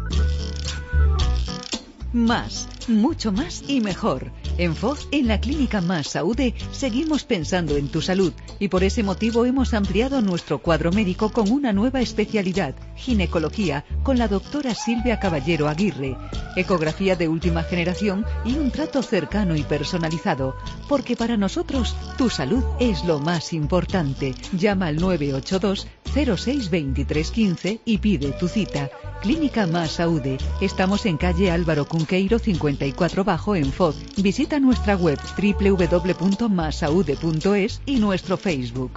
H: Más, mucho más y mejor. En Foz, en la Clínica Más Saúde, seguimos pensando en tu salud y por ese motivo hemos ampliado nuestro cuadro médico con una nueva especialidad, ginecología, con la doctora Silvia Caballero Aguirre, ecografía de última generación y un trato cercano y personalizado, porque para nosotros tu salud es lo más importante. Llama al 982 06 23 15 y pide tu cita. Clínica Más Saúde. Estamos en calle Álvaro Cunqueiro 54 Bajo en Foz. Visita nuestra web www.masaude.es y nuestro Facebook.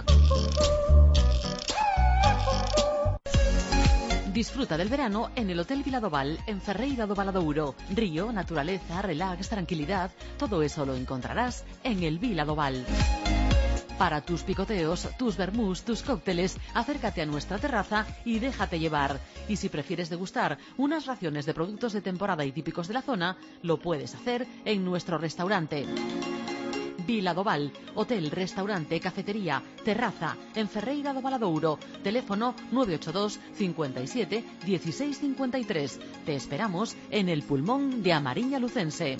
N: Disfruta del verano en el Hotel Viladoval, en Ferreira do Valadouro. Río, naturaleza, relax, tranquilidad, todo eso lo encontrarás en el Viladoval. Para tus picoteos, tus vermús, tus cócteles, acércate a nuestra terraza y déjate llevar. Y si prefieres degustar unas raciones de productos de temporada y típicos de la zona, lo puedes hacer en nuestro restaurante. Viladoval, hotel, restaurante, cafetería, terraza, en Ferreira do Valadouro. Teléfono 982 57 16 53. Te esperamos en el pulmón de Amariña Lucense.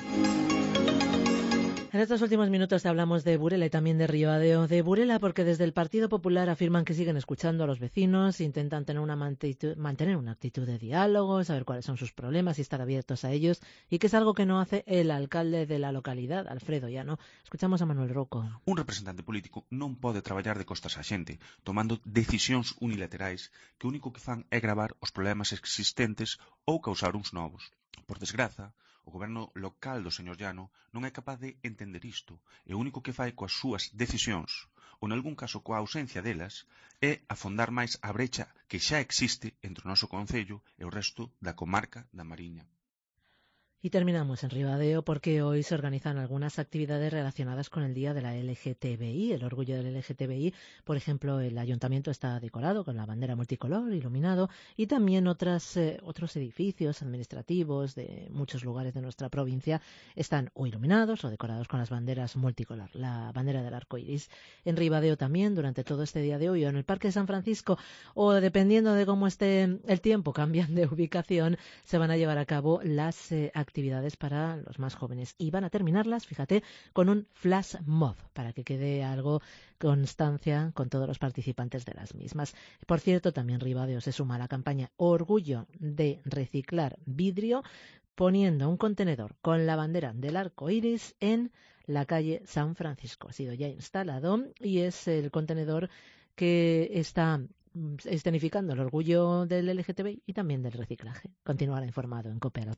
D: En estos últimos minutos te hablamos de Burela y también de Ribadeo. De Burela porque desde el Partido Popular afirman que siguen escuchando a los vecinos, intentan tener mantener una actitud de diálogo, saber cuáles son sus problemas y estar abiertos a ellos, y que es algo que no hace el alcalde de la localidad, Alfredo Llano. Escuchamos a Manuel Rocco.
V: Un representante político non pode traballar de costas á xente, tomando decisións unilaterais que o único que fan é gravar os problemas existentes ou causar uns novos. Por desgraza, o goberno local do señor Llano non é capaz de entender isto e o único que fai coas súas decisións, ou nalgún caso coa ausencia delas, é afondar máis a brecha que xa existe entre o noso concello e o resto da comarca da Mariña.
D: Y terminamos en Ribadeo porque hoy se organizan algunas actividades relacionadas con el Día de la LGTBI, el orgullo del LGTBI. Por ejemplo, el ayuntamiento está decorado con la bandera multicolor, iluminado, y también otros edificios administrativos de muchos lugares de nuestra provincia están o iluminados o decorados con las banderas multicolor, la bandera del arco iris. En Ribadeo también, durante todo este día de hoy, o en el Parque de San Francisco, o dependiendo de cómo esté el tiempo, cambian de ubicación, se van a llevar a cabo las actividades para los más jóvenes y van a terminarlas, fíjate, con un flash mob para que quede algo constancia con todos los participantes de las mismas. Por cierto, también Ribadeo se suma a la campaña Orgullo de reciclar vidrio, poniendo un contenedor con la bandera del arco iris en la calle San Francisco. Ha sido ya instalado y es el contenedor que está escenificando el orgullo del LGTBI y también del reciclaje. Continuará informado en COPE.